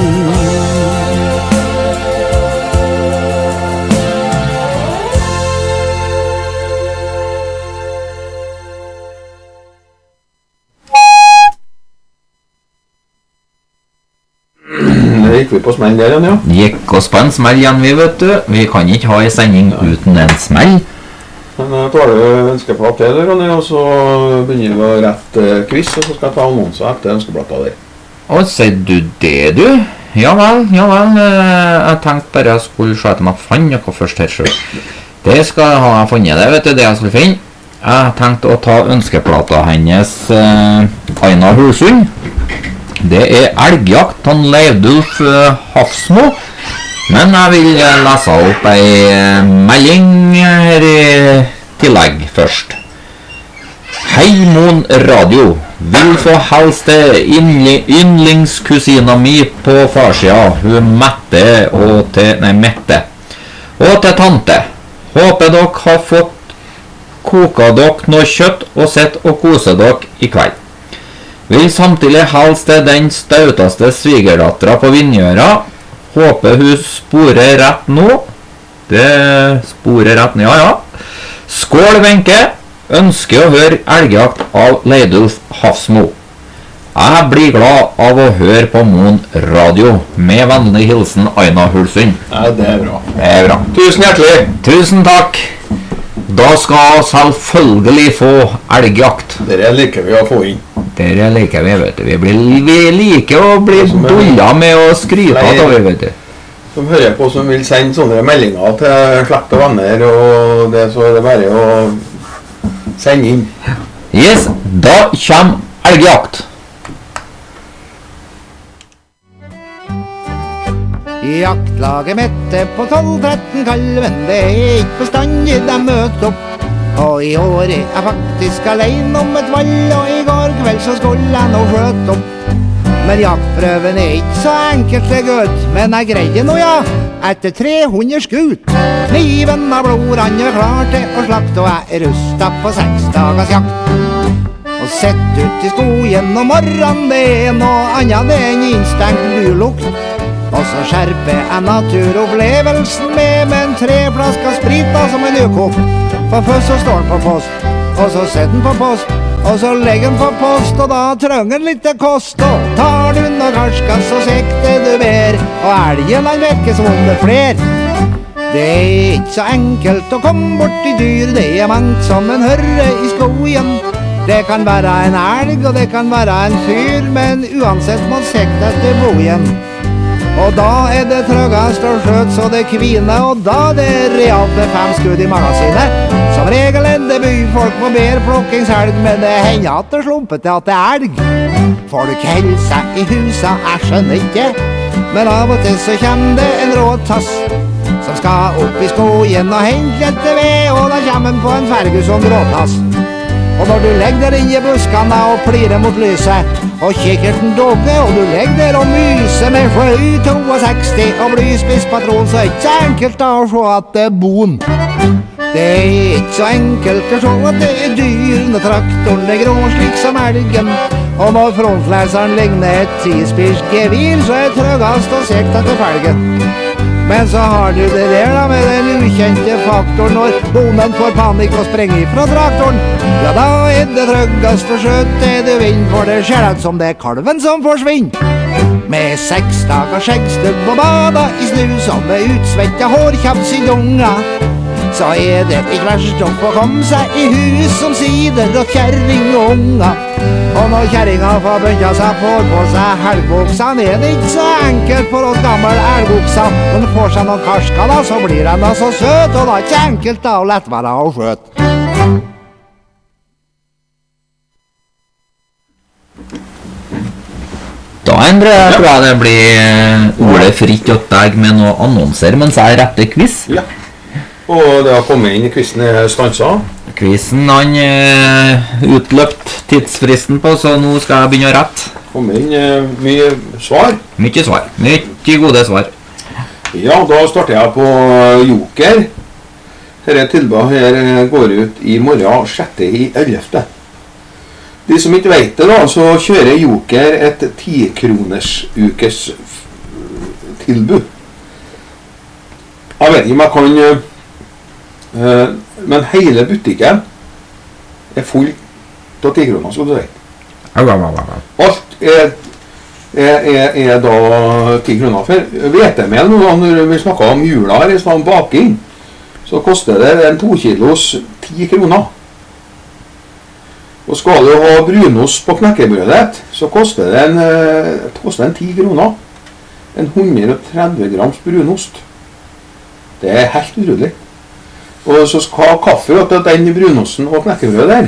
Gikk vi på smell der igjen, ja? Gikk oss på en smell igjen, vi vet du. Vi kan ikke ha en sending uten en smell. Men jeg tar det ønskeplatt til der, Ronny, og så begynner vi å rette quiz, og så skal jeg ta annonser etter ønskeplatta der. Og sier du det, du? Ja vel, ja vel. Jeg tenkte bare jeg skulle se etter meg fann noe først her selv. Det skal jeg ha funnet det, vet du, det jeg skulle finne. Jeg tenkte å ta ønskeplata hennes uh, Aina Hulsund. Det er elgjakt av Leidulf Hafsmo, men jeg vil lese opp en melding her i tillegg først. Hei Mon Radio, vil få helst yndlingskusina mi på farsida, hun Mette og til, nei Mette, og til tante. Håper dere har fått koka dere noe kjøtt og sett og kose dere i kveld. Vil samtidig helst til den stauteste svigerdattera på Vinjøra. Håper hun sporer rett nå. Det sporer rett nå, ja, ja. Skål, Wenche. Ønsker å høre elgjakt av Leidulf Hafsmo. Jeg blir glad av å høre på Mon Radio. Med vennlig hilsen Aina Hulsund. Ja, det er bra. Det er bra. Tusen hjertelig. Tusen takk. Da skal jeg selvfølgelig få elgjakt. Dere liker vi å få inn. Dere liker vi, vet du. Vi, blir, vi liker å bli dulla med å skryte av det, vet du. Som hører på som vil sende sånne meldinger til slekt og venner, og det så er det bare å sende inn. Yes, da kommer elgjakt. Jaktlaget mette på tolv tretten kalven, det er ikke bestandig de møter opp. Og i år er jeg faktisk alene om et vall, og i går kveld så skulle jeg nå skjøte opp. Men jaktprøven er ikke så enkelt det gutt. Men jeg greide nå ja, etter tre hundre skutt. Kniven av blodrann er klar til å slakte, og jeg er rustet på seks dagers jakt. Og sett ut i skogen om morgenen, det er noe annet det enn innstengt burlukt. Og så skjerper jeg naturopplevelsen med med en tre flasker sprit da, som en ukopp. For først så står den på post, og så setter den på post, og så legger den på post, og da trenger den litt kost. Og tar du noe karskas, så sikter du mer, og elgen han virker som om det er fler. Det er ikke så enkelt å komme bort i dyr, det er mangt som en hørre i skogen. Det kan være en elg, og det kan være en fyr, men uansett må sikte etter bogen. Og da er det trøggest å skjøte så det kviner, og da er det realt med fem skudd i magasinet. Som regel er det byfolk på bærplukkingshelg, men det hender at det slumper til at det er elg. Folk holder seg i husa, jeg skjønner ikke, men av og til så kommer det en råtass som skal opp i skogen og hente etter ved, og da kommer han på en fergus og en gråtass. Og når du legger der inne i buskene og plirer mot lyset, og kikkerten dogger, og du legger der og myser med sju sekstito og blyspisspatron, så er det ikke enkelt da å se at det er bon. Det er ikke så enkelt å se at det er dyr når traktoren er grå slik som elgen. Og når frontleseren ligner et tispirs gevir, så er det trøggast å sikte etter felgen. Men så har du det der da med den ukjente faktoren når bonden får panikk og sprenger fra traktoren. Ja, da er det tryggest å skjøte det du vinner, for det ser ut som det er kalven som forsvinner. Med seks dager skjeggstubb og bada i snu som det utsvettet hårkjaps i dunga, så er det ikke verst å få komme seg i hus som sider og kjerring og unga. Og når kjerringa får bønja seg får på seg helgbuksa, er det ikke så enkelt for oss gammel elgbuksa. Når den får seg noen karska da, så blir den da så søt, og da er det ikke enkelt da å lett være å skjøte. Da, Endre, jeg tror jeg det blir ordet fritt åt deg med noen annonser, mens jeg retter quiz. Ja. Og det har kommet inn i quizen i stansa. Quizen, han eh, utløpt tidsfristen på, så nå skal jeg begynne å rette. Kommet inn eh, mye svar. Mye svar. Mye gode svar. Ja, da starter jeg på Joker. Dette tilbudet her går ut i morgen sjette i ellevte. De som ikke vet det da, så kjører Joker et ti-kroners ukes tilbud. Jeg vet ikke om jeg kan... Uh, men hele butikken er full av ti kroner, skal du si. Alt er, er, er, er da ti kroner. For hvetemel, når vi snakket om jula her i stedet om baking, så koster det en to kilos ti kroner. Og skal du ha brunost på knekkebrødet, så koster det en, uh, koster en ti kroner. En hundre og tretti grams brunost. Det er helt utrolig. Og så skal ha kaffe til den brunosten og knekkebrød der.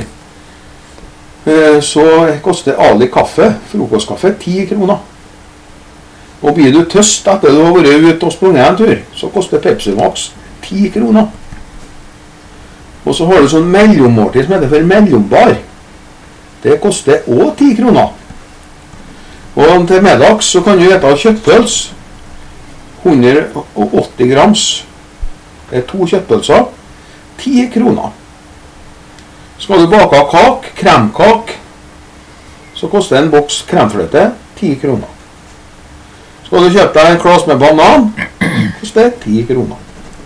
Så koster Ali kaffe, frokostkaffe, ti kroner. Og blir du tøst etter du har vært ute og sprunget en tur, så koster Pepsi Max ti kroner. Og så har du sånn mellommåltid som heter for mellombar. Det koster også ti kroner. Og til middags så kan du ete kjøttpøls, hundre og åtti grams. Det er to kjøttpølser. ti kroner. Skal du bake kak, kremkak, så koster en boks kremfløte ti kroner. Skal du kjøpe deg en klass med banan, koster ti kroner.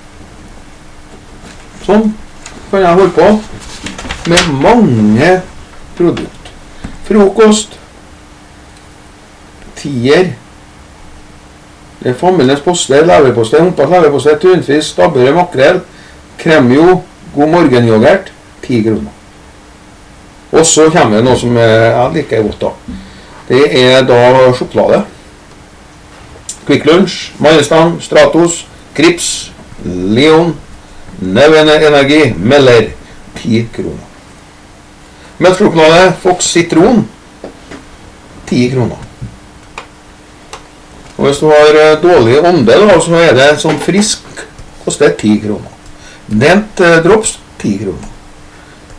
Sånn kan jeg holde på med mange produkt. Frokost, tier, det er familiens poster, leverposter, humpas leverposter, tunfisk, stabburet, makrel, kremjo, god morgenyoghurt, ti kroner. Og så kommer det noe som jeg liker godt da. Det er da sjokolade. Quick Lunch, Majestan, Stratos, Krips, Leon, Nevene Energi, Meller, ti kroner. Melksjokolade, Fox Citron, ti kroner. Og hvis du har dårlig ånde da, så er det sånn frisk, koster ti kroner. Dent eh, drops, ti kroner.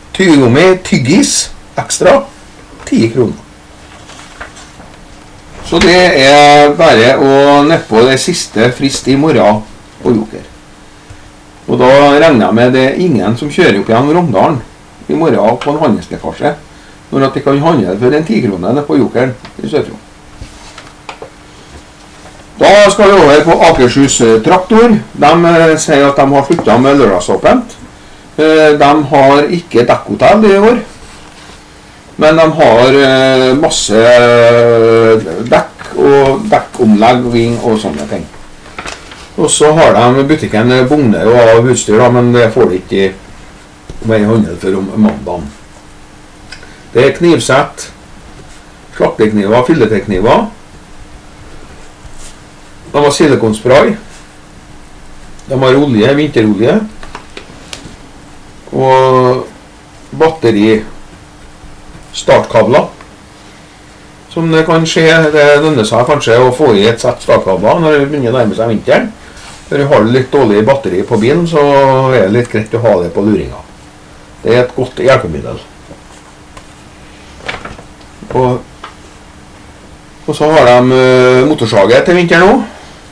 Tyggegummi, tyggis, ekstra, ti kroner. Så det er bare å nedpå det siste frist i morgen på Joker. Og da regner jeg med det er ingen som kjører opp igjen Romdalen i morgen på en handelslekkasje, når at de kan handle for en ti kroner nede på Jokeren i Sørfjord. Da skal vi over på Akershus Traktor. De eh, sier at de har sluttet med lørdagsåpent. Eh, de har ikke dekkhotell i år, men de har eh, masse dekk og dekkomlegg, ving og sånne ting. Og så har de butikken Bogne og av utstyr, da, men det får de ikke med i handel for om mandagen. Det er knivsett, slaktekniver, filletekniver. De har silikonspray. De har olje, vinterolje. Og batteri startkabler. Som det kan skje, det lønner seg kanskje å få i et sett startkabler når det begynner å nærme seg vinteren. Når du har litt dårlig batteri på bilen, så er det litt greit å ha det på luringa. Det er et godt hjelpemiddel. Og, og så har de uh, motorsage til vinteren nå.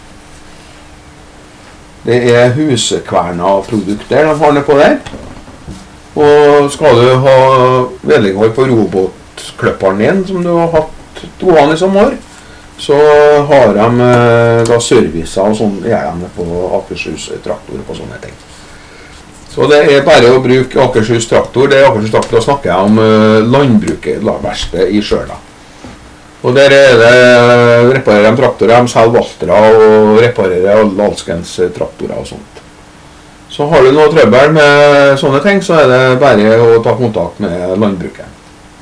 Det er huskverna produkter de har ned på der. Og skal du ha vedlikehold på robotklipperen din, som du har hatt to an i samme år, så har de uh, da servicer og sånn, gjør de på Akershus Traktor på sånne ting. Så det er bare å bruke Akershus Traktor. Det er Akershus Traktor, da snakker jeg om uh, landbruket, verksted i Sjøla. Og der er det, reparerer de traktorer, de selger Valtra og reparerer alle alskens traktorer og sånt. Så har du noe trøbbel med sånne ting, så er det bare å ta kontakt med landbruket.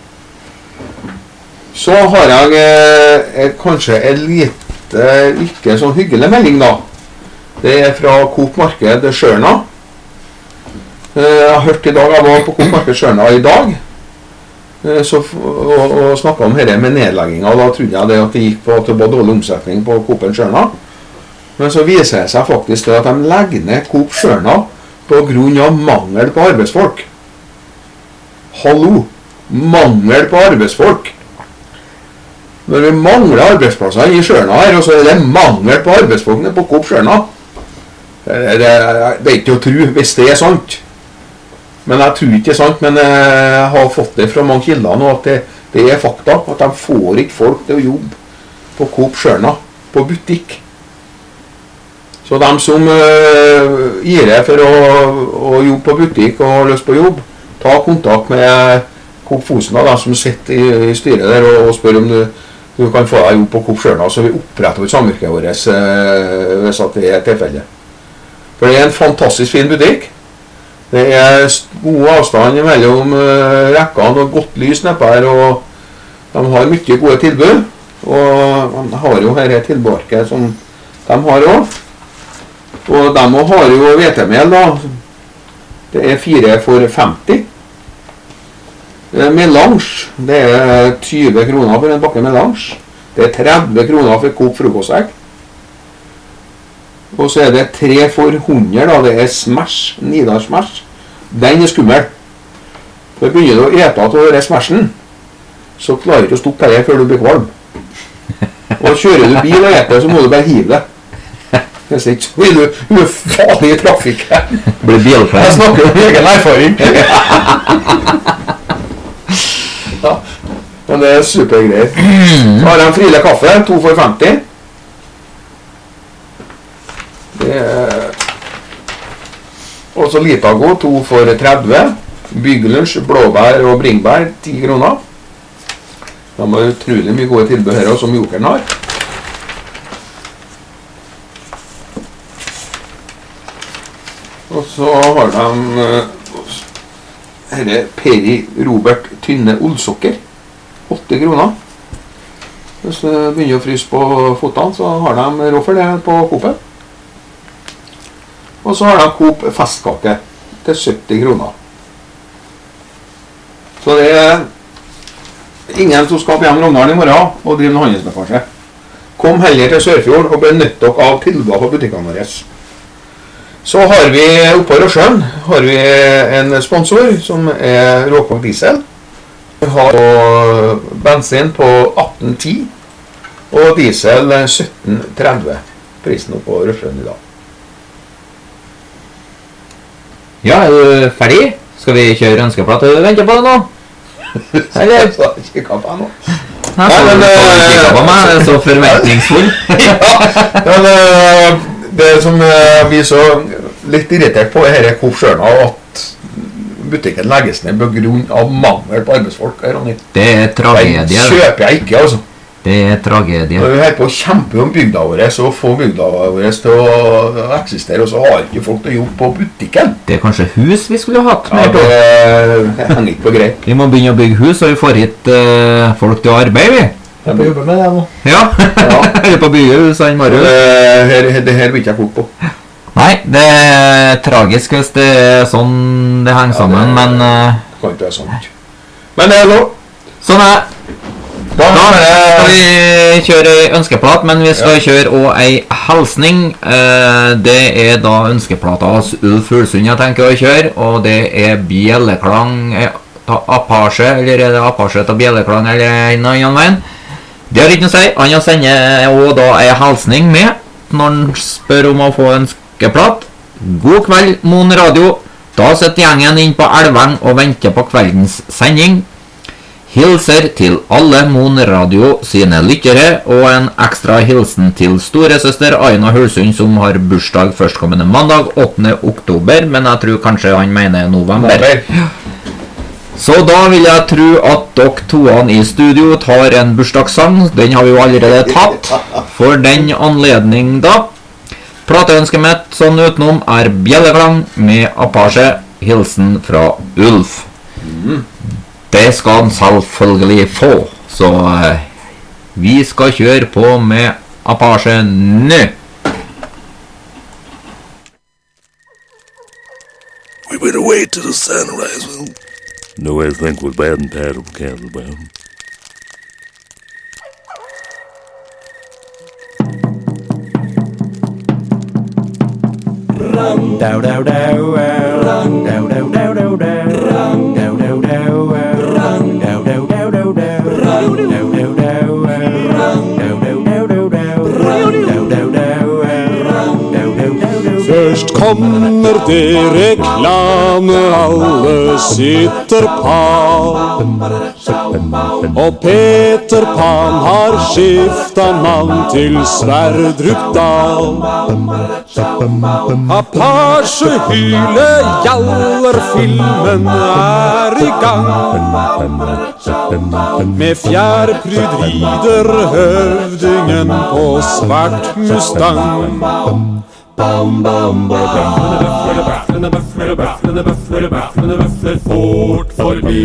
Så har jeg eh, kanskje en lite, ikke så hyggelig melding da. Det er fra Coop Marked Sjørna. Eh, jeg har hørt i dag, jeg var på Coop Marked Sjørna i dag, Så, og, og snakket om dette med nedleggingen, og da trodde jeg det at det gikk på at det var dårlig omsetning på Coop Sjørna. Men så viser det seg faktisk at de legger ned Coop Sjørna på grunn av mangel på arbeidsfolk. Hallo! Mangel på arbeidsfolk! Når vi mangler arbeidsplasser i Sjørna her, og så er det mangel på arbeidsfolkene på Coop Sjørna. Det, det, det er ikke å tro hvis det er sant. Men jeg tror ikke det er sant, men jeg har fått det fra mange kilder nå, at det, det er fakta, at de får ikke folk til å jobbe på Coop Sjørna, på butikk. Så de som uh, gir det for å, å jobbe på butikk og har lyst på jobb, ta kontakt med Coop Fosen, de som sitter i, i styret der, og, og spør om du, du kan få deg jobb på Coop Sjørna, så vi oppretter samvirket vårt uh, hvis at det er tilfellet. For det er en fantastisk fin butikk. Det er god avstand mellom uh, rekkene og godt lys nedpå her, og de har mye gode tilbud. Og de har jo her et tilbudsmarked som de har også. Og de har jo hvetemel da. Det er fire for femti. Melange, det er tyve kroner for en bakke melange. Det er tretti kroner for Coop frokostegg. Og så er det tre for hundre, da, det er Smash, Nidar Smash. Den er skummel. Da begynner du å ete av denne Smashen, så klarer du ikke å stoppe her før du blir kvalm. Og kjører du bil og eter, så må du bare hive det. Hvis ikke, så blir du, du er farlig i trafikken. Blir bilferd. Jeg snakker om egen erfaring. Ja, men det er supergreier. Så har jeg en Friele kaffe, to for femti. Det er også Litago, to for tretti. Byggelunsj, blåbær og bringbær, ti kroner. De har utrolig mye gode tilbud her også, som Jokeren har. Og så har de her Peri Robert Tynne Ullsokker, åtte kroner. Hvis du begynner å fryse på fotene, så har de råd for det på Coop. Og så har de Coop festkake til sytti kroner. Så det er ingen som skal opp hjem Romdalen i morgen og drive noen handelslekkasje. Kom heller til Sørfjord og benytt dere av tilbud på butikkene våre. Så har vi oppe på Røsjøen har vi en sponsor som er Råkvang Diesel. Vi har bensin på atten ti Og diesel eh, sytten tretti. Prisen opp på Røsjøen i dag. Ja, er du ferdig? Skal vi kjøre ønskeplatt? Du venter på det nå? Eller? Så jeg kikket på nå. Nei, men du kikket på meg, jeg er så forventningsfull. Ja, men eh, det som eh, vi så litt irritert på er her Koffsjørna, at butikken legges ned på grunn av mangel på arbeidsfolk. Ronny. Det er tragedie. Det kjøper jeg ikke, altså. Det er tragedie. Vi er på å kjempe om bygda vår, så få bygda vår til å eksistere, og så har ikke folk til å jobbe på butikken. Det er kanskje hus vi skulle hatt Ja, mer det, til. det henger ikke på greit. Vi må begynne å bygge hus, og vi får hit eh, folk til arbeid, vi. Jeg må jobbe med det nå. Ja, vi er på å bygge hus, han Det, Marius. her, det her vil ikke jeg klok på. Nei, det er tragisk hvis det er sånn det henger sammen, men eh, Det kan ikke være sant. Men det er lov. sånn er det. Da skal vi kjøre ei ønskeplat, men vi skal kjøre også ei helsning. Eh, det er da ønskeplata hos Ulf Fuglsund jeg tenker å kjøre, og det er bjelleklang eh, ta Apache, eller er det Apache til bjelleklang, eller en annen veien. Det har ikke noe å si. Han sender også da ei helsning med, når han spør om å få ønskeplat. God kveld, Mon Radio. Da sitter gjengen inn på Elveng og venter på kveldens sending. Hilser til alle Mon Radio sine lyttere, og en ekstra hilsen til storesøster Aina Hulsund, som har bursdag førstkommende mandag, åttende oktober, men jeg tror kanskje han mener november. Så da vil jeg tro at dere toene i studio tar en bursdagssang. Den har vi jo allerede tatt, for den anledning da. Plateønsket mitt sånn utenom er bjelleklang med Apache, hilsen fra Ulf. Det skal han selvfølgelig få, så eh, vi skal kjøre på med Apache nå. We better wait till the sunrise. No, I think we're bad and bad of Cannibal. Run, dow, dow, dow, run, dow, dow, dow, dow, dow, run, dow, dow, dow, run, dow, dow, dow, dow, dow, run, dow, dow, dow, run, dow, dow, dow, dow, dow, run, dow, dow, dow, run, dow, dow, dow, dow. Først kommer det reklame, alle sitter pan. Og Peter Pan har skiftet mann til Sverdrup Dal. Apache hyle gjaller, filmen er i gang. Med fjærpryd rider høvdingen på svart mustang. Bam, bam, bam, bøflene, bøflene, bøflene, bøflene, bøflene, bøflene, bøfler fort forbi.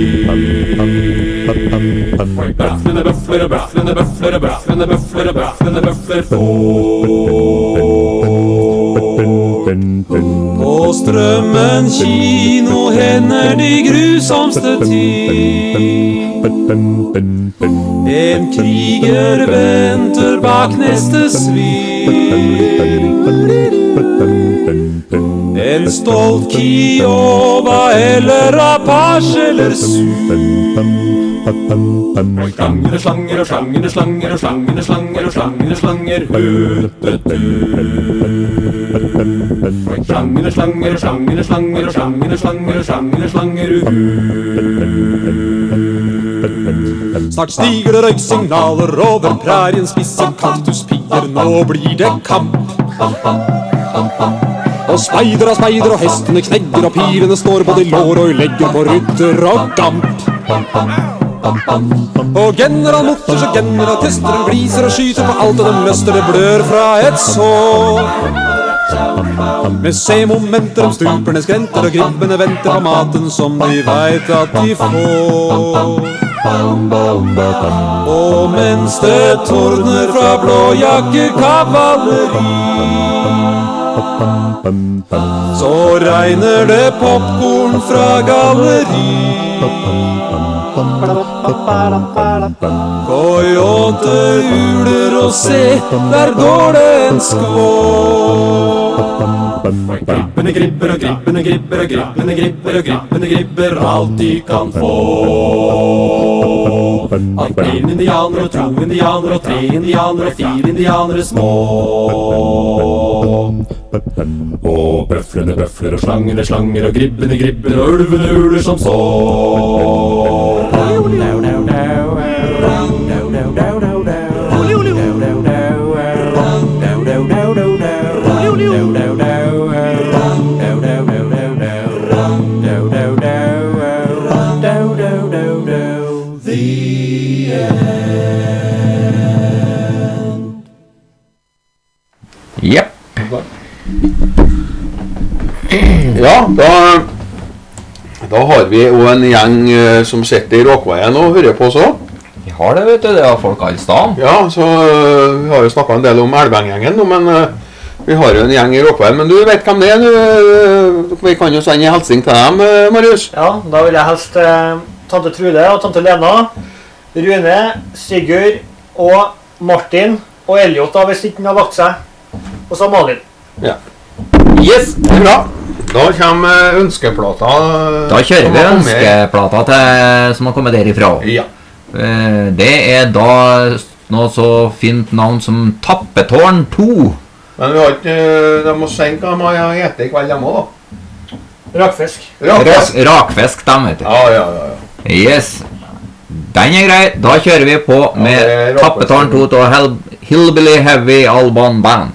Bøflene, bøflene, bøflene, bøflene, bøflene, bøflene, bøflene, bøfler fort. På Strømmen kino hender de grusomste ting. En kriger venter bak neste sving. En stolt Kiowa eller Apache eller Sioux. Slanger og slanger og slanger og slanger og slanger og slanger og slanger og slanger høpet du. Slanger og slanger og slanger og slanger og slanger og slanger og slanger og slanger Snart stiger det røyksignaler over præriens spisse kaktuspier. Nå blir det kamp. Og speider og speider og hestene knegger og pilene står både i lår og i legger på rytter og gamp. Og general motter så general tester, de gliser og skyter på alt, og de løster det blør fra et sår. Med C-momenter om stuperne skrenter, og gribbene venter på maten som de vet at de får. Og mens det tordner fra blåjakke kavalleri, så regner det popcorn fra galleri. Coyoter uler og se, der går det en skvår. Gribbene gribber og gribbene gribber og gribbene gribber og gribbene gribber alt de kan få. At en indianer og to indianer og tre indianer og fire indianere små. Og bøflene bøfler og slangene slanger og gribbene gribber og ulvene uler som så. Jepp. Ja, da, da har vi jo en gjeng eh, som sitter i Råkveien og hører på så. Vi har det, vet du, det har folk alle steder. Ja, så eh, vi har jo snakket en del om Elveng-gjengen nå, men eh, vi har jo en gjeng i Råkveien. Men du vet hvem det er, du, eh, vi kan jo sende en hilsing til dem, eh, Marius. Ja, da vil jeg helst eh, tante Trude og tante Lena, Rune, Sigurd og Martin og Elliot da, hvis ikke den har lagt seg. Og så Malin. Ja. Yes, det er bra. Da kommer ønskeplata. Da kjører vi ønskeplata til, som har kommet derifra. Ja. Det er da noe så fint navn som Tappetårn to. Men vi har ikke, de må senke hva man har gjettet i kveld hjemme da. Rakfisk. Rakfisk. Rakfisk, de vet du. Ja, ja, ja, ja. Yes. Den er grei. Da kjører vi på med ja, Tappetårn to til Hillbilly Heavy Alban Band.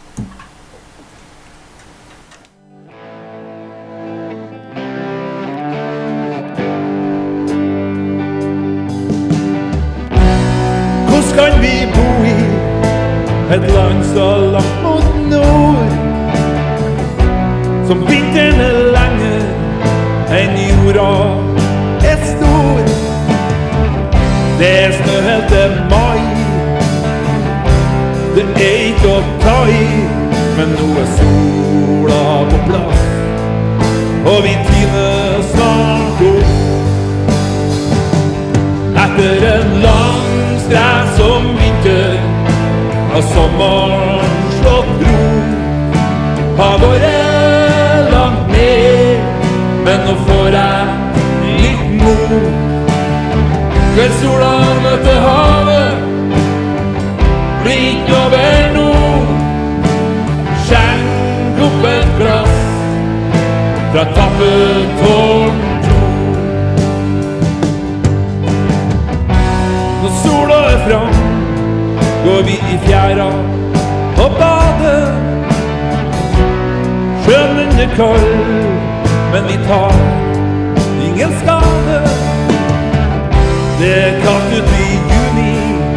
Kan vi bo i et land så langt mot nord, som vinteren er lenger enn jorda er stor. Det er snø helt til mai, det er ikke å ta i, men nå er sola på plass, og vi tiner snart opp. Etter en lang strev som vinter, har sommeren slått ro. Har vært langt ned, men nå får jeg litt mot. Kveldssola møter havet, blir ikke over nord. Skjenk opp et glass fra Tappetårn to. Når sola er fram, går vi i fjæra og bader. Sjøen er kald, men vi tar ingen skade. Det er kaldt ut i juni,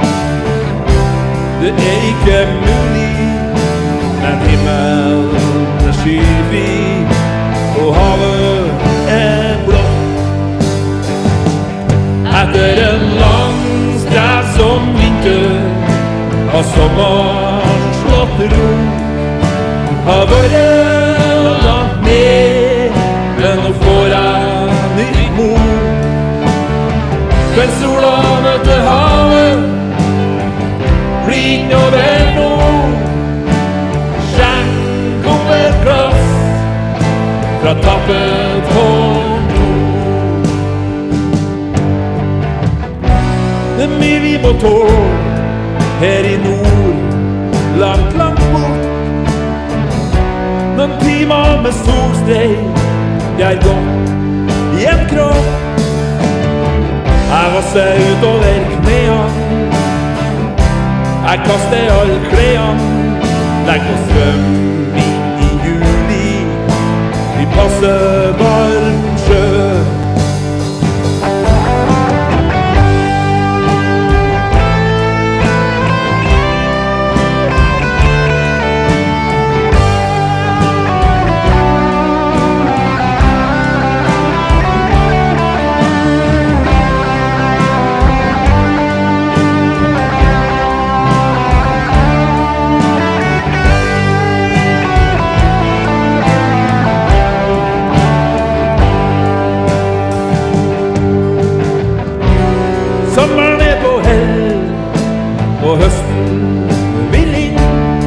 det er ikke mulig, men himmelen er skyfri, og havet er blått. Etter en lang strev som vinter, har sommeren slått ro. Har vært langt ned, men nå får jeg nytt mot. Kveldssola møter havet, blir ikke over nord. Skjenk opp et glass fra Tappetårn to. Det er mye vi må tåle her i nord, langt, langt bort. Noen timer med solstreik, jeg gått i en kropp. Jeg vasser utover knæene, jeg kaster alle klærne, legg på strøm inn i juli, vi passer varm sjø. Sommeren er på hell, og høsten vil inn.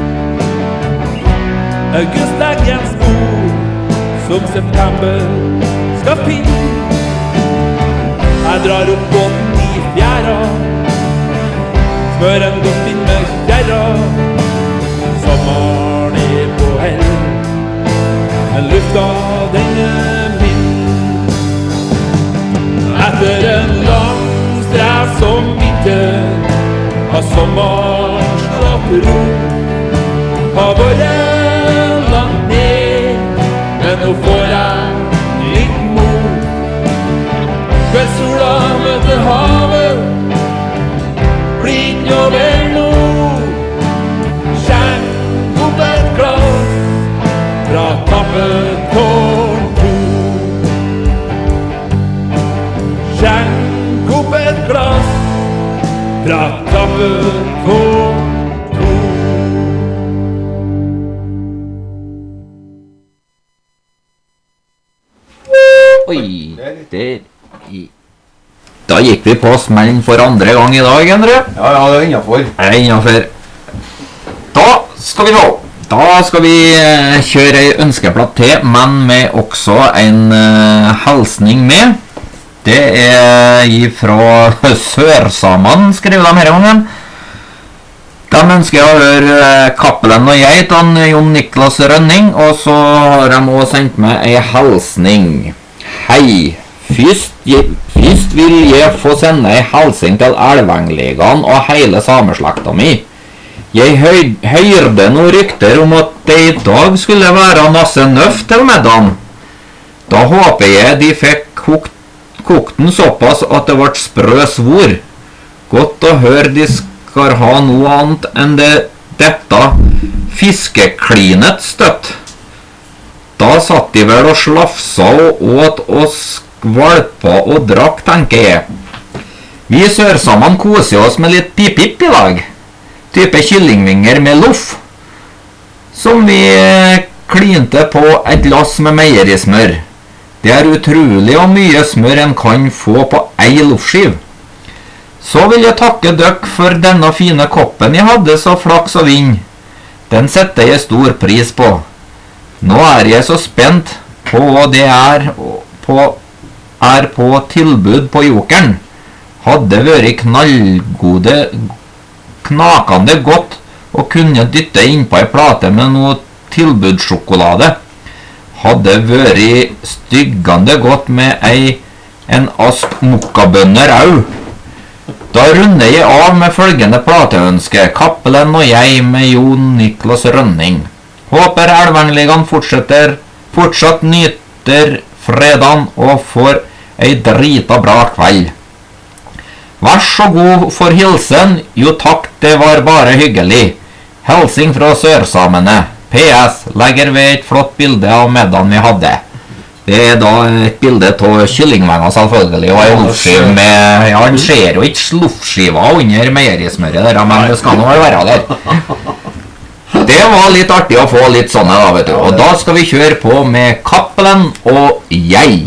August legger en spor som september skal finne. Jeg drar opp båten i fjæra. Smør en godt inn med kjerra. Sommeren er på hell, men lufta den er mild. Etter en lang strev som vinter, har sommeren slått ro. Har vært langt ned, men nå får jeg litt mo. Kveldssola møter havet, blir ikke over nå. Skjenk opp et glass fra tappet tårn to. Skjenk opp et glass fra tappet tårn to. Oi, der i... Da gikk vi på smellen for andre gang i dag, Endre. Ja, ja, det er innenfor. Det er innenfor. Da skal vi nå. Da skal vi eh, kjøre en ønskeplatt til, men med også en eh, helsning med. Det er fra Sørsamene, skriver de her gangen. De ønsker å høre eh, Cappelen og jeg, den Jon Niklas Rønning, og så har de også sendt meg en helsning. Hei, først, først vil jeg få sende en helsing til Elvenglegan og hele sameslekta mi. Jeg høy, hørte noen rykter om at det i dag skulle være masse nøff til middagen. Da håper jeg de fikk kokt, kokt den såpass at det ble sprø svor. Godt å høre de skal ha noe annet enn det, dette fiskeklinet støtt. Da satt de vel og slafsa og åt og skvalpa og drakk, tenker jeg. Vi sørsamene koser oss med litt pip-pip i dag. Type kyllingvinger med loff. Som vi klinte på et lass med meierismør. Det er utrolig og mye smør en kan få på ei loffskiv. Så vil jeg takke døkk for denne fine koppen jeg hadde så flaks og vind. Den setter jeg stor pris på. Nå er jeg så spent på hva det er på, er på tilbud på Jokeren. Hadde vært knallgode, knakende godt å kunne dytte innpå en plate med noe tilbudssjokolade. Hadde vært styggende godt med ei, en ask mokkabønner au. Da runder jeg av med følgende plateønske, Cappelen og jeg med Jon Niklas Rønning. Håper Elvenglegan fortsetter, fortsatt nyter fredagen og får ei drita bra kveld. Vær så god for hilsen, jo takk, det var bare hyggelig. Helsing fra Sørsamene. P S legger ved et flott bilde av middagen vi hadde. Det er da et bilde av kyllingvenger selvfølgelig, og en loffskiv med, ja, han ser jo ikke loffskiva under meierismøret der, men det skal nå være der. Det var litt artig å få litt sånne da, vet du. Og da skal vi kjøre på med Cappelen og jeg.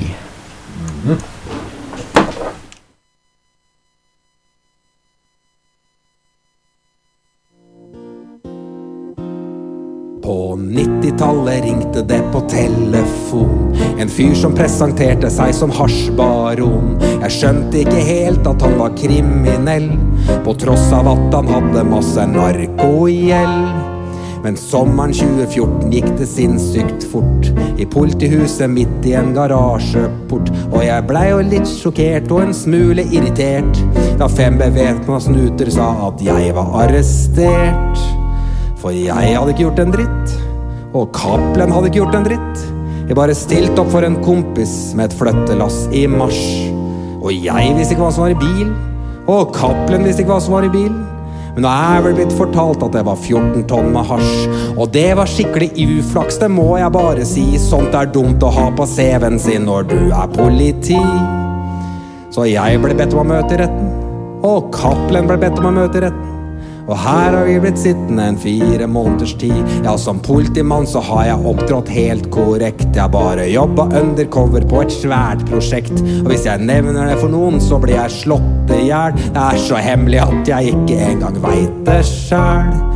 På nittitallet ringte det på telefon. En fyr som presenterte seg som hasjbaron. Jeg skjønte ikke helt at han var kriminell, på tross av at han hadde masse narkogjeld. Men sommeren tjue fjorten gikk det sinnssykt fort, i politihuset midt i en garasjeport. Og jeg ble jo litt sjokkert og en smule irritert da fem bevæpna snuter sa at jeg var arrestert. For jeg hadde ikke gjort en dritt, og Cappelen hadde ikke gjort en dritt. Jeg bare stilt opp for en kompis med et flyttelass i mars. Og jeg visste ikke hva som var i bil, og Cappelen visste ikke hva som var i bil. Men nå er vel blitt fortalt at det var fjorten tonn med hasj. Og det var skikkelig uflaks, det må jeg bare si. Sånt er dumt å ha på C V-en sin når du er politi. Så jeg ble bedt om å møte i retten, og Cappelen ble bedt om å møte i retten. Og her har vi blitt sittende en fire måneders tid. Ja, som politimann så har jeg opptrådt helt korrekt. Jeg bare jobbet undercover på et svært prosjekt. Og hvis jeg nevner det for noen, så blir jeg slått ihjel. Det er så hemmelig at jeg ikke engang vet det selv.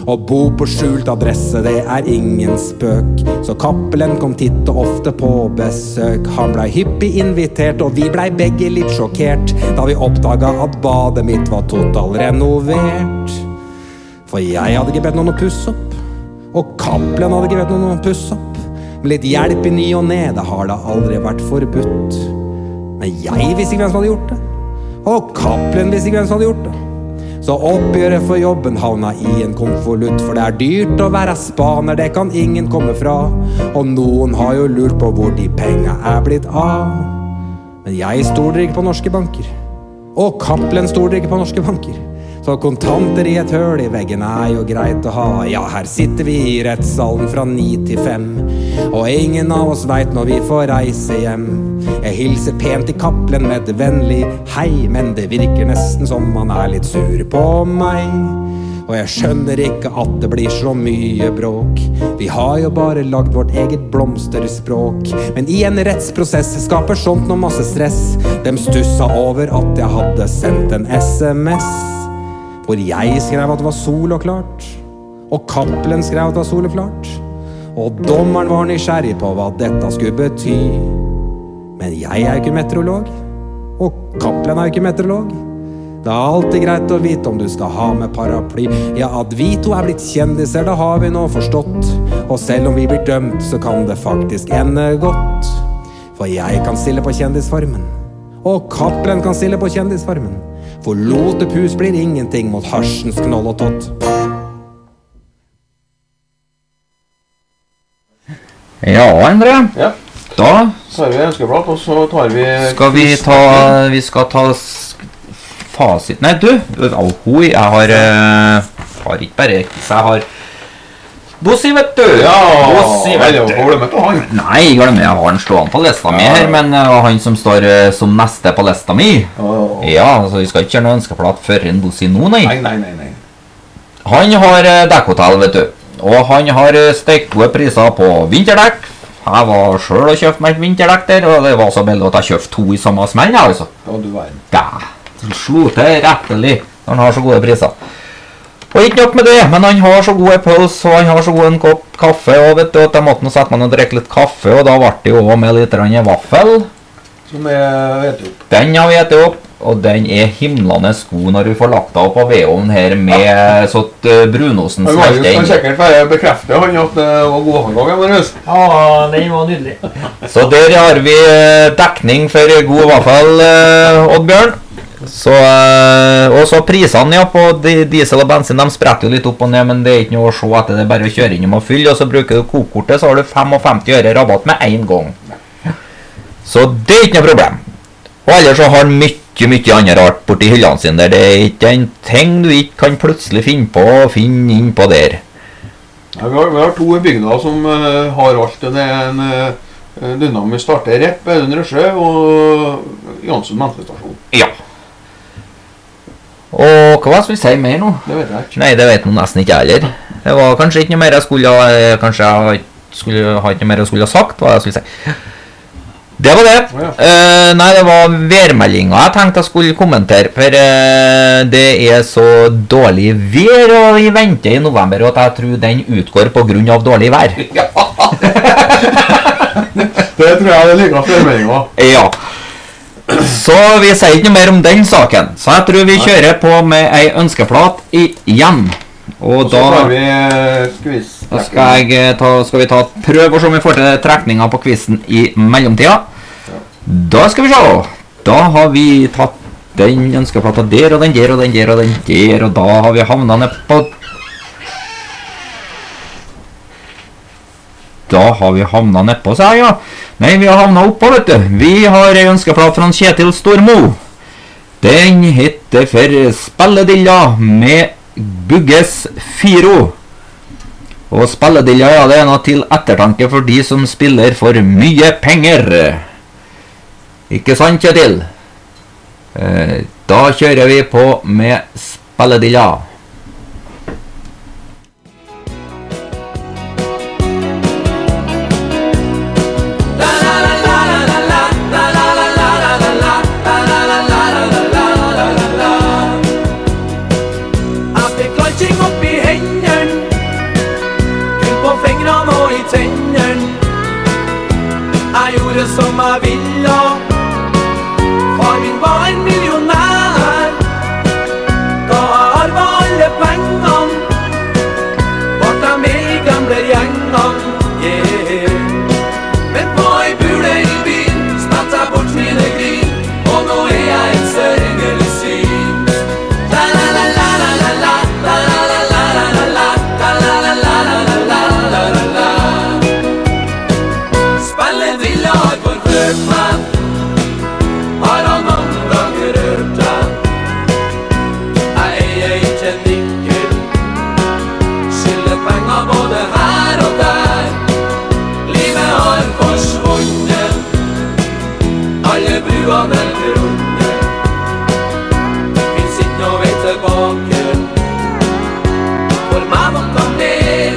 Å bo på skjult adresse, det er ingen spøk. Så Cappelen kom titt og ofte på besøk. Han blei hyppig invitert, og vi blei begge litt sjokkert da vi oppdaga at badet mitt var totalrenovert. For jeg hadde ikke bedt noen å pusse opp, og Cappelen hadde ikke bedt noen å pusse opp. Med litt hjelp i ny og ned, det har da aldri vært forbudt. Men jeg visste ikke hvem som hadde gjort det, og Cappelen visste ikke hvem som hadde gjort det. Så oppgjøret for jobben havna i en konvolutt, for det er dyrt å være spaner, det kan ingen komme fra. Og noen har jo lurt på hvor de penga er blitt av. Men jeg stoler ikke på norske banker, og Cappelen stoler ikke på norske banker. Så kontanter i et høl i veggen er jo greit å ha. Ja, her sitter vi i rettssalen fra ni til fem, og ingen av oss vet når vi får reise hjem. Jeg hilser pent til Cappelen med et vennlig hei, men det virker nesten som han er litt sur på meg. Og jeg skjønner ikke at det blir så mye bråk. Vi har jo bare lagd vårt eget blomsterspråk. Men i en rettsprosess skaper sånt noe masse stress. Dem stussa over at jeg hadde sendt en sms hvor jeg skrev at det var sol og klart, og Cappelen skrev at det var sol og klart. Og dommeren var nysgjerrig på hva dette skulle bety. Men jeg er jo ikke meteorolog, og Cappelen er jo ikke meteorolog. Det er alltid greit å vite om du skal ha med paraply. Ja, at vi to er blitt kjendiser, det har vi nå forstått. Og selv om vi blir dømt, så kan det faktisk ende godt. For jeg kan stille på kjendisformen, og Cappelen kan stille på kjendisformen. For lotepus blir ingenting mot harsens knoll og tott. Ja, Endre. Ja. Da tar vi ønskeblad, og så tar vi... Skal vi ta... Vi skal ta fasit... Nei, du! Alhoi, jeg har... Uh, har ikke bare... Så jeg har... Bossi, vet du! Ja! Bossi, vet du! Har du glemt han? Nei, jeg glemmer jeg har en slående på lista mi her, men uh, han som står uh, som neste på lista mi. Oh. Ja, så vi skal ikke gjøre noe ønskeplat før en Bossi nå, nei. Nei, nei, nei, nei. Han har uh, dekkhotell, vet du. Og han har uh, stekkgode priser på vinterdekk. Jeg var selv og kjøpt meg et vinterdekk der, og det var så billig at jeg kjøpte to i samme smell, altså. Ja, du var en. Ja, slo til rettelig når han har så gode priser. Og ikke nok med det, men han har så gode pøls, og han har så god en kopp kaffe, og vet du, at jeg måtte nå sette meg og drikke litt kaffe, og da ble det jo også med litt rann vaffel. Som jeg vet opp. Den har vi vet opp, og den er himlende god når vi får lagt deg opp på vedovnen her med sånt uh, brunosen som er inn. Han sikkert bare bekrefter han at det var god håndlaget, Marius. Ja, den var nydelig. Så der har vi dekning for god vaffel, uh, Oddbjørn. Så, og så prisene ja, på diesel og bensin, de spretter jo litt opp og ned, men det er ikke noe å se etter, det er bare å kjøre inn og fylle, og så bruker du kokkortet, så har du femtifem øre rabatt med en gang. Så det er ikke noe problem. Og ellers så har han mye, mye annet rart borti hyllene sine der, det er ikke en ting du ikke kan plutselig finne på og finne inn på der. Ja, vi, har, vi har to bygninger som uh, har alt, det er en uh, dynamisk starter rep, Audun Røsjø og Jansson Mentestasjon. Ja. Og hva skal vi si mer nå? Det vet jeg ikke. Nei, det vet noe nesten ikke heller. Det var kanskje ikke noe mer jeg skulle ha, kanskje jeg skulle ha ikke noe mer jeg skulle ha sagt, hva jeg skulle si. Det var det. Oh, ja. uh, nei, det var værmeldingen jeg tenkte jeg skulle kommentere, for uh, det er så dårlig vær, og vi venter i november, og at jeg tror den utgår på grunn av dårlig vær. Ja. Det tror jeg det ligger for værmeldingen. Ja. Så vi sier ikke noe mer om den saken. Så jeg tror vi kjører på med ei ønskeplat igjen. Og, og da tar vi quiz. Da skal, jeg ta, skal vi ta prøve å se om vi får til trekninga på quizen i mellomtida. Ja. Da skal vi se. Da har vi tatt den ønskeplata der og den der og den der og den der, og da har vi havnet ned på Da har vi havnet nedpå, sa jeg, ja. Nei, vi har havnet oppå, vet du. Vi har en ønskeplat fra Kjetil Stormo. Den heter for Spelledilla med Bugges Firo. Og Spelledilla, ja, det er noe til ettertanke for de som spiller for mye penger. Ikke sant, Kjetil? Eh, da kjører vi på med Spelledilla. Opp i hendene som jeg ville. Far min var en millionær. Da jeg arvet alle pengene, vart jeg med i gamblergjengene, yeah. Men på ei bule i byen spatt jeg bort mine grin, og nå er jeg et sørgelig syn. La-la-la-la-la-la, la-la-la-la-la-la, la-la-la-la-la-la-la. Spillet ville har forført meg, har han mange ganger hørt deg. Jeg eier ikke nikkel, skylder penger både her og der. Livet har forsvunnet, alle bruene til runde. Finns ikke noe vei tilbake, for meg noe mer.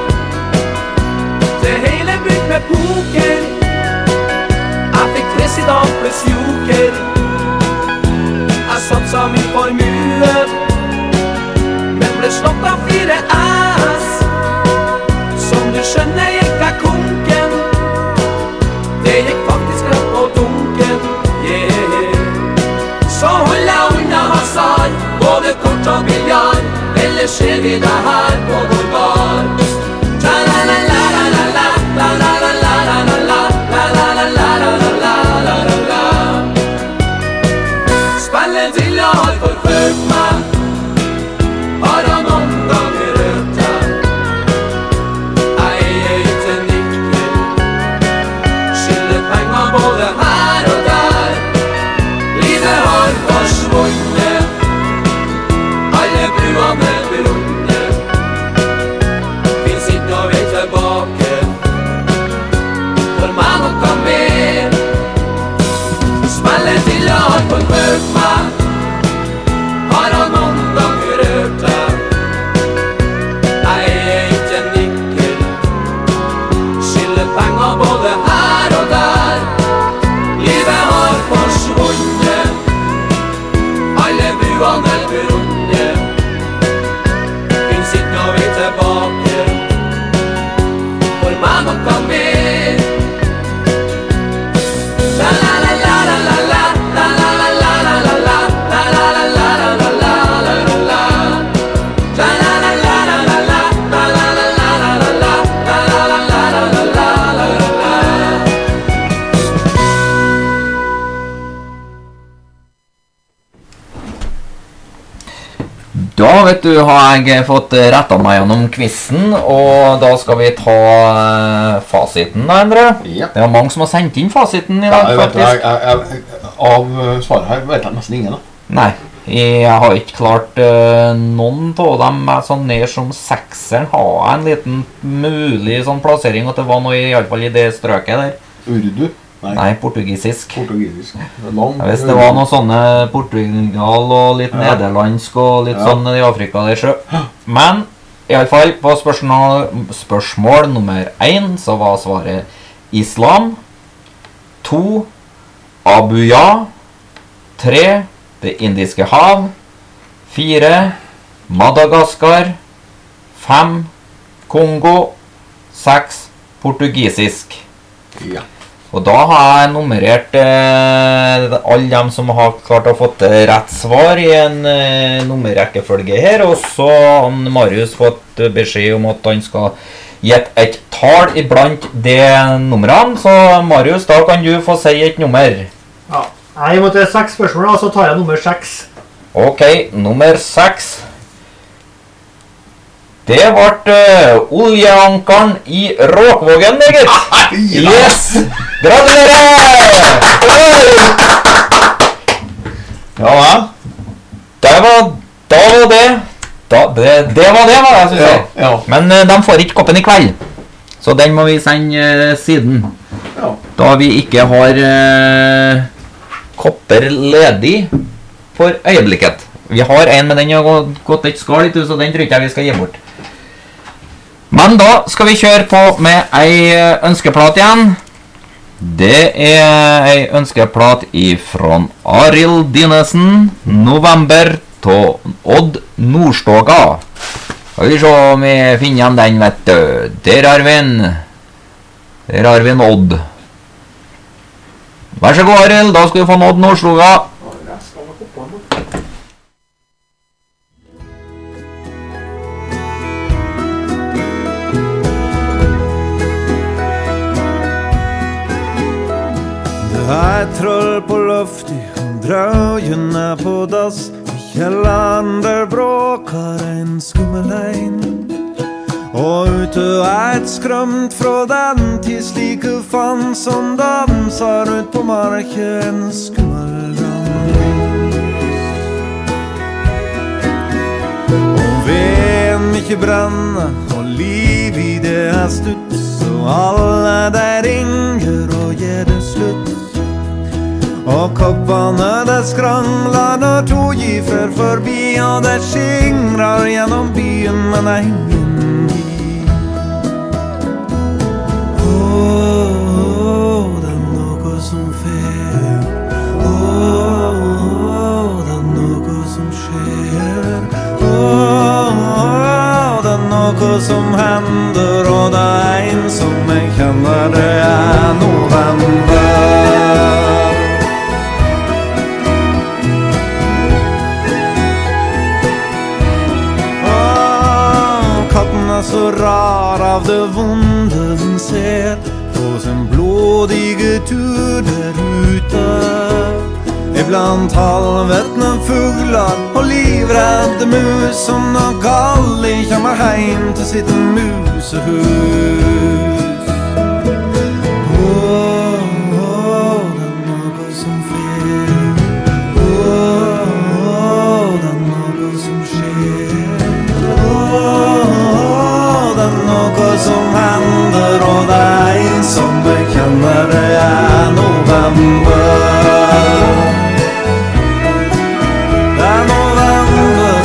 Det hele bygd med poker, jeg fikk president pluss joker. Jeg satsa min formue, men ble slått av fire ass. Som du skjønner gikk jeg konken, det gikk faktisk rett på dunken, yeah. Så hold deg unna hasard, både kort og biljard, ellers ser vi deg her på vår bar. La-la-la-la-la-la, la-la-la-la-la-la, la-la-la-la-la-la-la-la. Spillet til jeg har forført meg, har han noen ganger hørt deg. Jeg eier ikke nikkel, skylder penger både her og der. Livet har forsvunnet, alle bruene berundet. Finns ikke noe vei tilbake, for meg noe mer. Spillet til jeg har forført meg, har han noen ganger hørt deg. Jeg eier ikke nikkel, skylder penger både her og der. Livet har forsvunnet, alle bruene berundet. Finns ikke noe vei tilbake, for meg noe mer. La-la-la-la-la-la, la-la-la-la-la-la, la-la-la-la-la-la-la-la. La-la-la-la-la-la, la-la-la-la-la-la, la-la-la-la-la-la-la. Da vet du, har jeg fått rettet meg gjennom quizen, og da skal vi ta eh, fasiten da, Endre. Ja. Det er mange som har sendt inn fasiten i Ja, dag, jeg vet, faktisk. jeg, jeg, jeg, av eh, svaret her vet jeg nesten ingen da. Nei, jeg har ikke klart eh, noen av dem er sånn ned som sekseren, har jeg en liten mulig sånn plassering, at det var noe i, i alle fall i det strøket der. Urdu? Nei, Nei, portugisisk. portugisisk. Lang, Hvis det var noe sånne Portugal og litt Ja. nederlandsk og litt Ja. sånn i Afrika der sjø. Men i alle fall på spørsmål, spørsmål nummer én så var svaret Islam, to Abuja, tre Det indiske hav, fire Madagaskar, fem Kongo, seks portugisisk. Ja. Og da har jeg nummerert eh, alle dem som har klart å fått rett svar i en eh, nummerrekkefølge her, og så har Marius fått beskjed om at han skal gjette et tall iblant de numrene. Så Marius, da kan du få si et nummer. Ja. Jeg måtte seks spørsmål, da, så tar jeg nummer seks. Ok, nummer seks. Det ble uh, oljeankeren i Råkvågen, det gitt. Yes! Gratulerer! Ja, ja. Det var, da var det. Da, det, det var det, var det, synes jeg. Ja, ja. Men uh, de får ikke koppen i kveld. Så den må vi sende uh, siden. Ja. Da vi ikke har uh, kopper ledig for øyeblikket. Vi har en, men den har gått- gått et skall litt, så den tror ikke jeg vi skal gi bort. Men da skal vi kjøre på med ei ønskeplat igjen. Det er ei ønskeplat ifra Arild Dinesen, november, til Odd Nordstoga. Skal vi se om vi finner igjen den, vet du. Der har vi en. Der har vi en Odd. Vær så god, Arild, da skal du få nådd Nordsloga. Det er troll på loftet, drøyen er på dass. I kjelleren der bråkar en skummelein. Og ute er et skrømt fra den til slike fann som danser ut på marken en skummeldans. Og veden ikke brenner, og liv i det er stutt, så alle der ringer og gjør det slutt. Og koppene det skrangler når to giffer forbi, og det skingrer gjennom byen, men det er ingen gi. Åh, det er noe som fer. Åh, det er noe som skjer. Åh, det er noe som hender, og det er en som jeg kjenner, det er november. Katten er så rar av det vonde den ser, på sin blodige tur der ute. Iblant halvvetne fugler og livredde mus, som nok alle kommer heim til sitt musehus. Åh, åh, det er noe som fer. Åh, det er noe som skjer. Åh, det er noe som hender, og det er en som jeg kjenner, det er november. Det er november.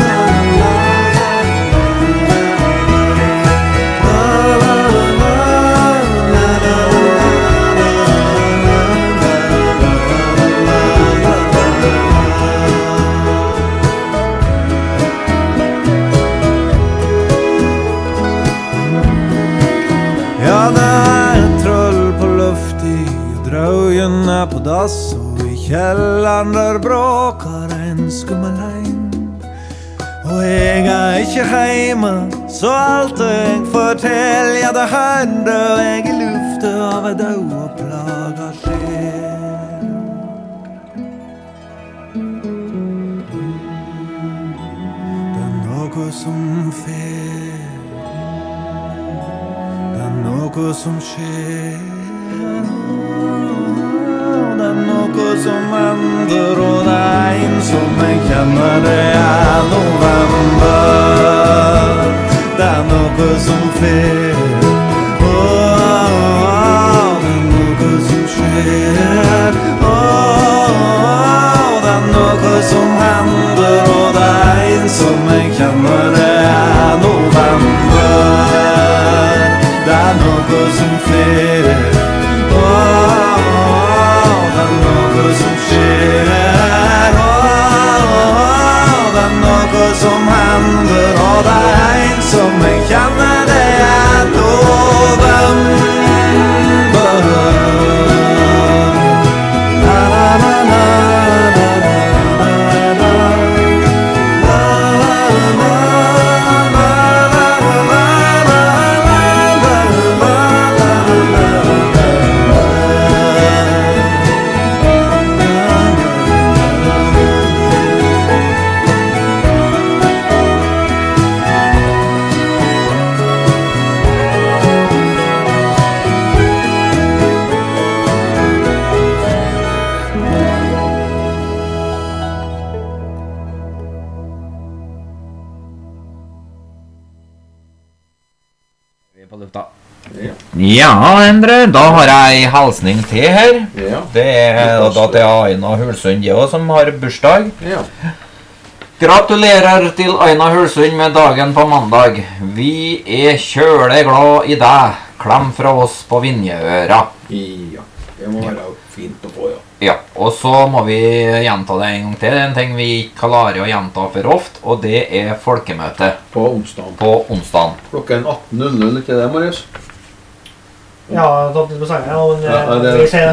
Ja, det er et troll på luftig, og drøyen er på dass, og i kjelleren der bråkar en skummelein. Og jeg er ikke heime, så alt jeg fortell, ja, det hender jeg i luftet av en død og plaga sjel. Det er noe som fer. Det er noe som skjer. Det er noe som hender, og det er en som jeg kjenner, det er november. Det er noe som fer. Åh, det er noe som skjer. Åh, det er noe som hender, og det er en som jeg kjenner, det er november. Det er noe som fer. Åh, det er noe som skjer. Åh, det er noe som hender, og det er en som jeg kjenner, det er november. La, la, la, la, la, la, la, Ja, Endre, da har jeg halsning til her. Ja. Det er da til Aina Hulsund også, som har bursdag. Ja. Gratulerer til Aina Hulsund med dagen på mandag. Vi er kjøle glad i deg. Klem fra oss på Vinjeøra. Ja, det må være fint å få, ja. Ja, og så må vi gjenta det en gang til. Det er en ting vi ikke klarer å gjenta for ofte, og det er folkemøte. På onsdag. På onsdag. Klokken atten null null, ikke det, Marius? Ja, jeg har tatt litt på sengen, men Ja, det- vi sier det.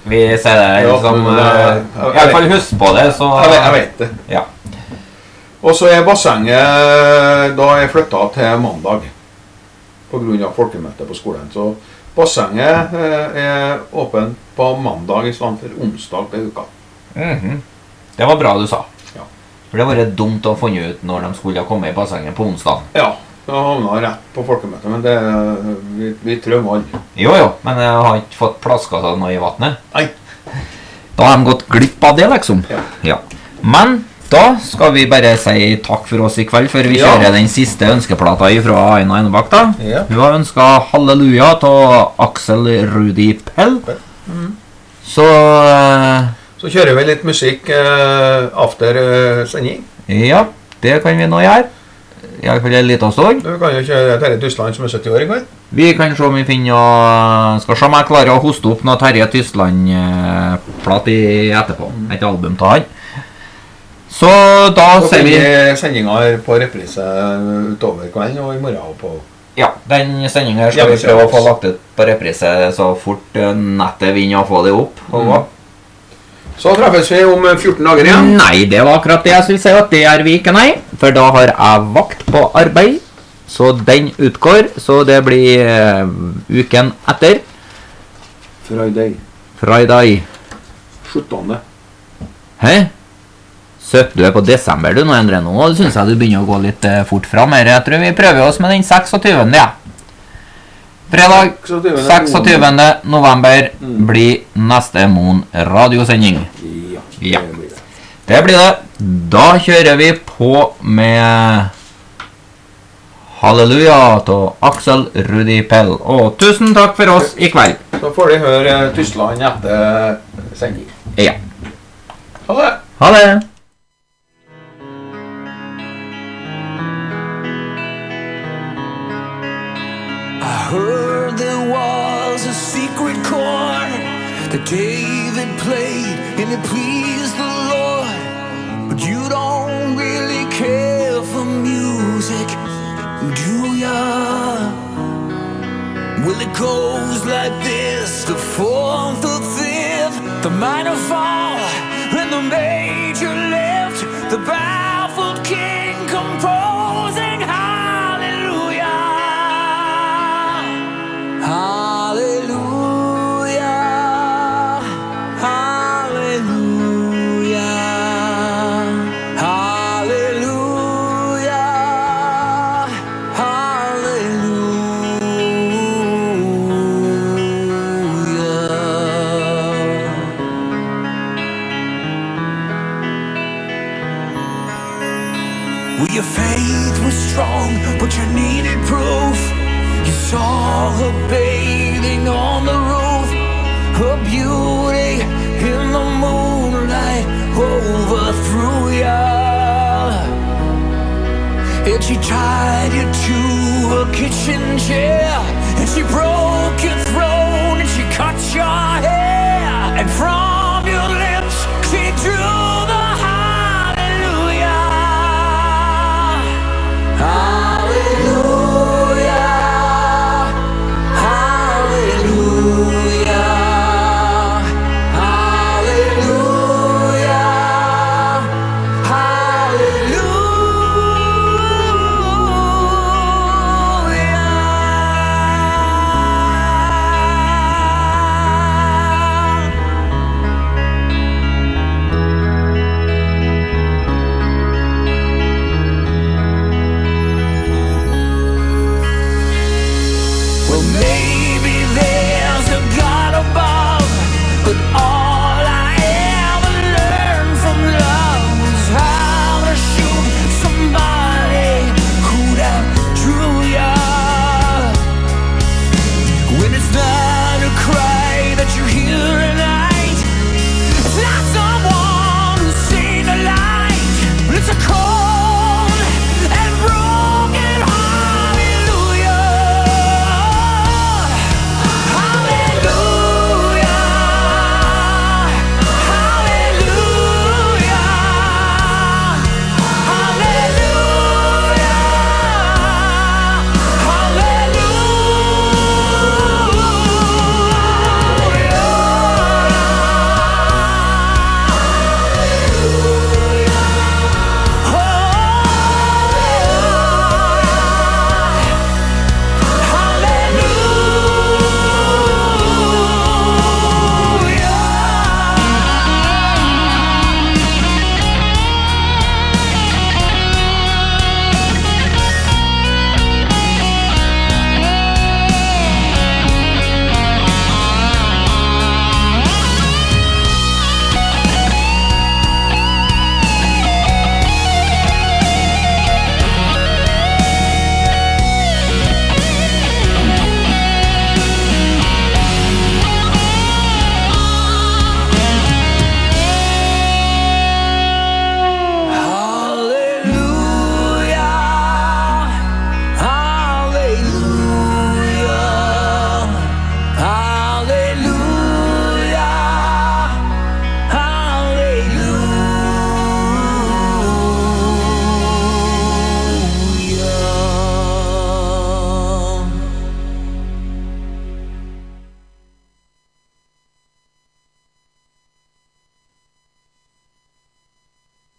Vi ser det Ja, som men det- eh, I hvert fall husk på det, så Jeg vet, jeg vet det. Ja. Og så er bassenget da er flyttet til mandag på grunn av folkemøtet på skolen. Så bassenget eh, er åpent på mandag i stedet for onsdag til uka. Mhm. Det var bra du sa. Ja. For det var det dumt å finne ut når de skulle komme i bassenget på onsdag. Ja, da havna jeg rett på folkemøtet, men det, vi, vi trømmer alle. Jo, jo, men jeg har ikke fått plaskassa noe i vattnet. Nei. Da har de gått glipp av det, liksom. Ja. Men da skal vi bare si takk for oss i kveld, før vi Ja. kjører den siste ønskeplata fra Aina Enebakk, da. Ja. Hun har ønsket Halleluja til Axel Rudi Pell. Mhm. Så eh, Så kjører vi litt musikk eh, after eh, sending. ja, det kan vi nå gjøre. I hvert fall en liten stund. Du kan jo kjøre Terje Tysland som er sytti år i går. Vi kan se om vi finner og skal se om jeg klarer å hoste opp noe Terje Tysland-plat i etterpå. Et album til han. Så da Så ser vi finner sendinger på reprise utover kvelden og i morgen og på... Ja, den sendingen her skal Ja, vi vi prøve å ser få oss. lagt ut på reprise så fort eh, nettet vinner å få det opp. Og Mm. Så treffes vi om fjorten dager igjen. Nei, det var akkurat det jeg skulle si at det er vi ikke, nei. For da har jeg vakt på arbeid, så den utgår, så det blir eh, uken etter. Friday. Friday. syttende. Hæ? syttende på desember du nå, Endre, nå synes jeg du begynner å gå litt eh, fort frem her. Jeg tror vi prøver oss med den seksogtyvende, ja. Fredag seksogtyvende november blir neste Mon radiosending. Ja, det blir det. Da kjører vi på med Halleluja til Axel Rudi Pell. Og tusen takk for oss i kveld. Så får de høre eh, Tyskland etter sending. Ja. Ha det! Ha det! I heard there was a secret chord that David played and it pleased the Lord. But you don't really care for music, do ya? Well, it goes like this: the fourth, the fifth, the minor fall, and the major lift. The baffled king composing hallelujah. Hallelujah, hallelujah, hallelujah, hallelujah. Well, your faith was strong, but you needed proof. You saw her bathing on the roof, her beauty in the moonlight overthrew ya. And she tied you to a kitchen chair, and she broke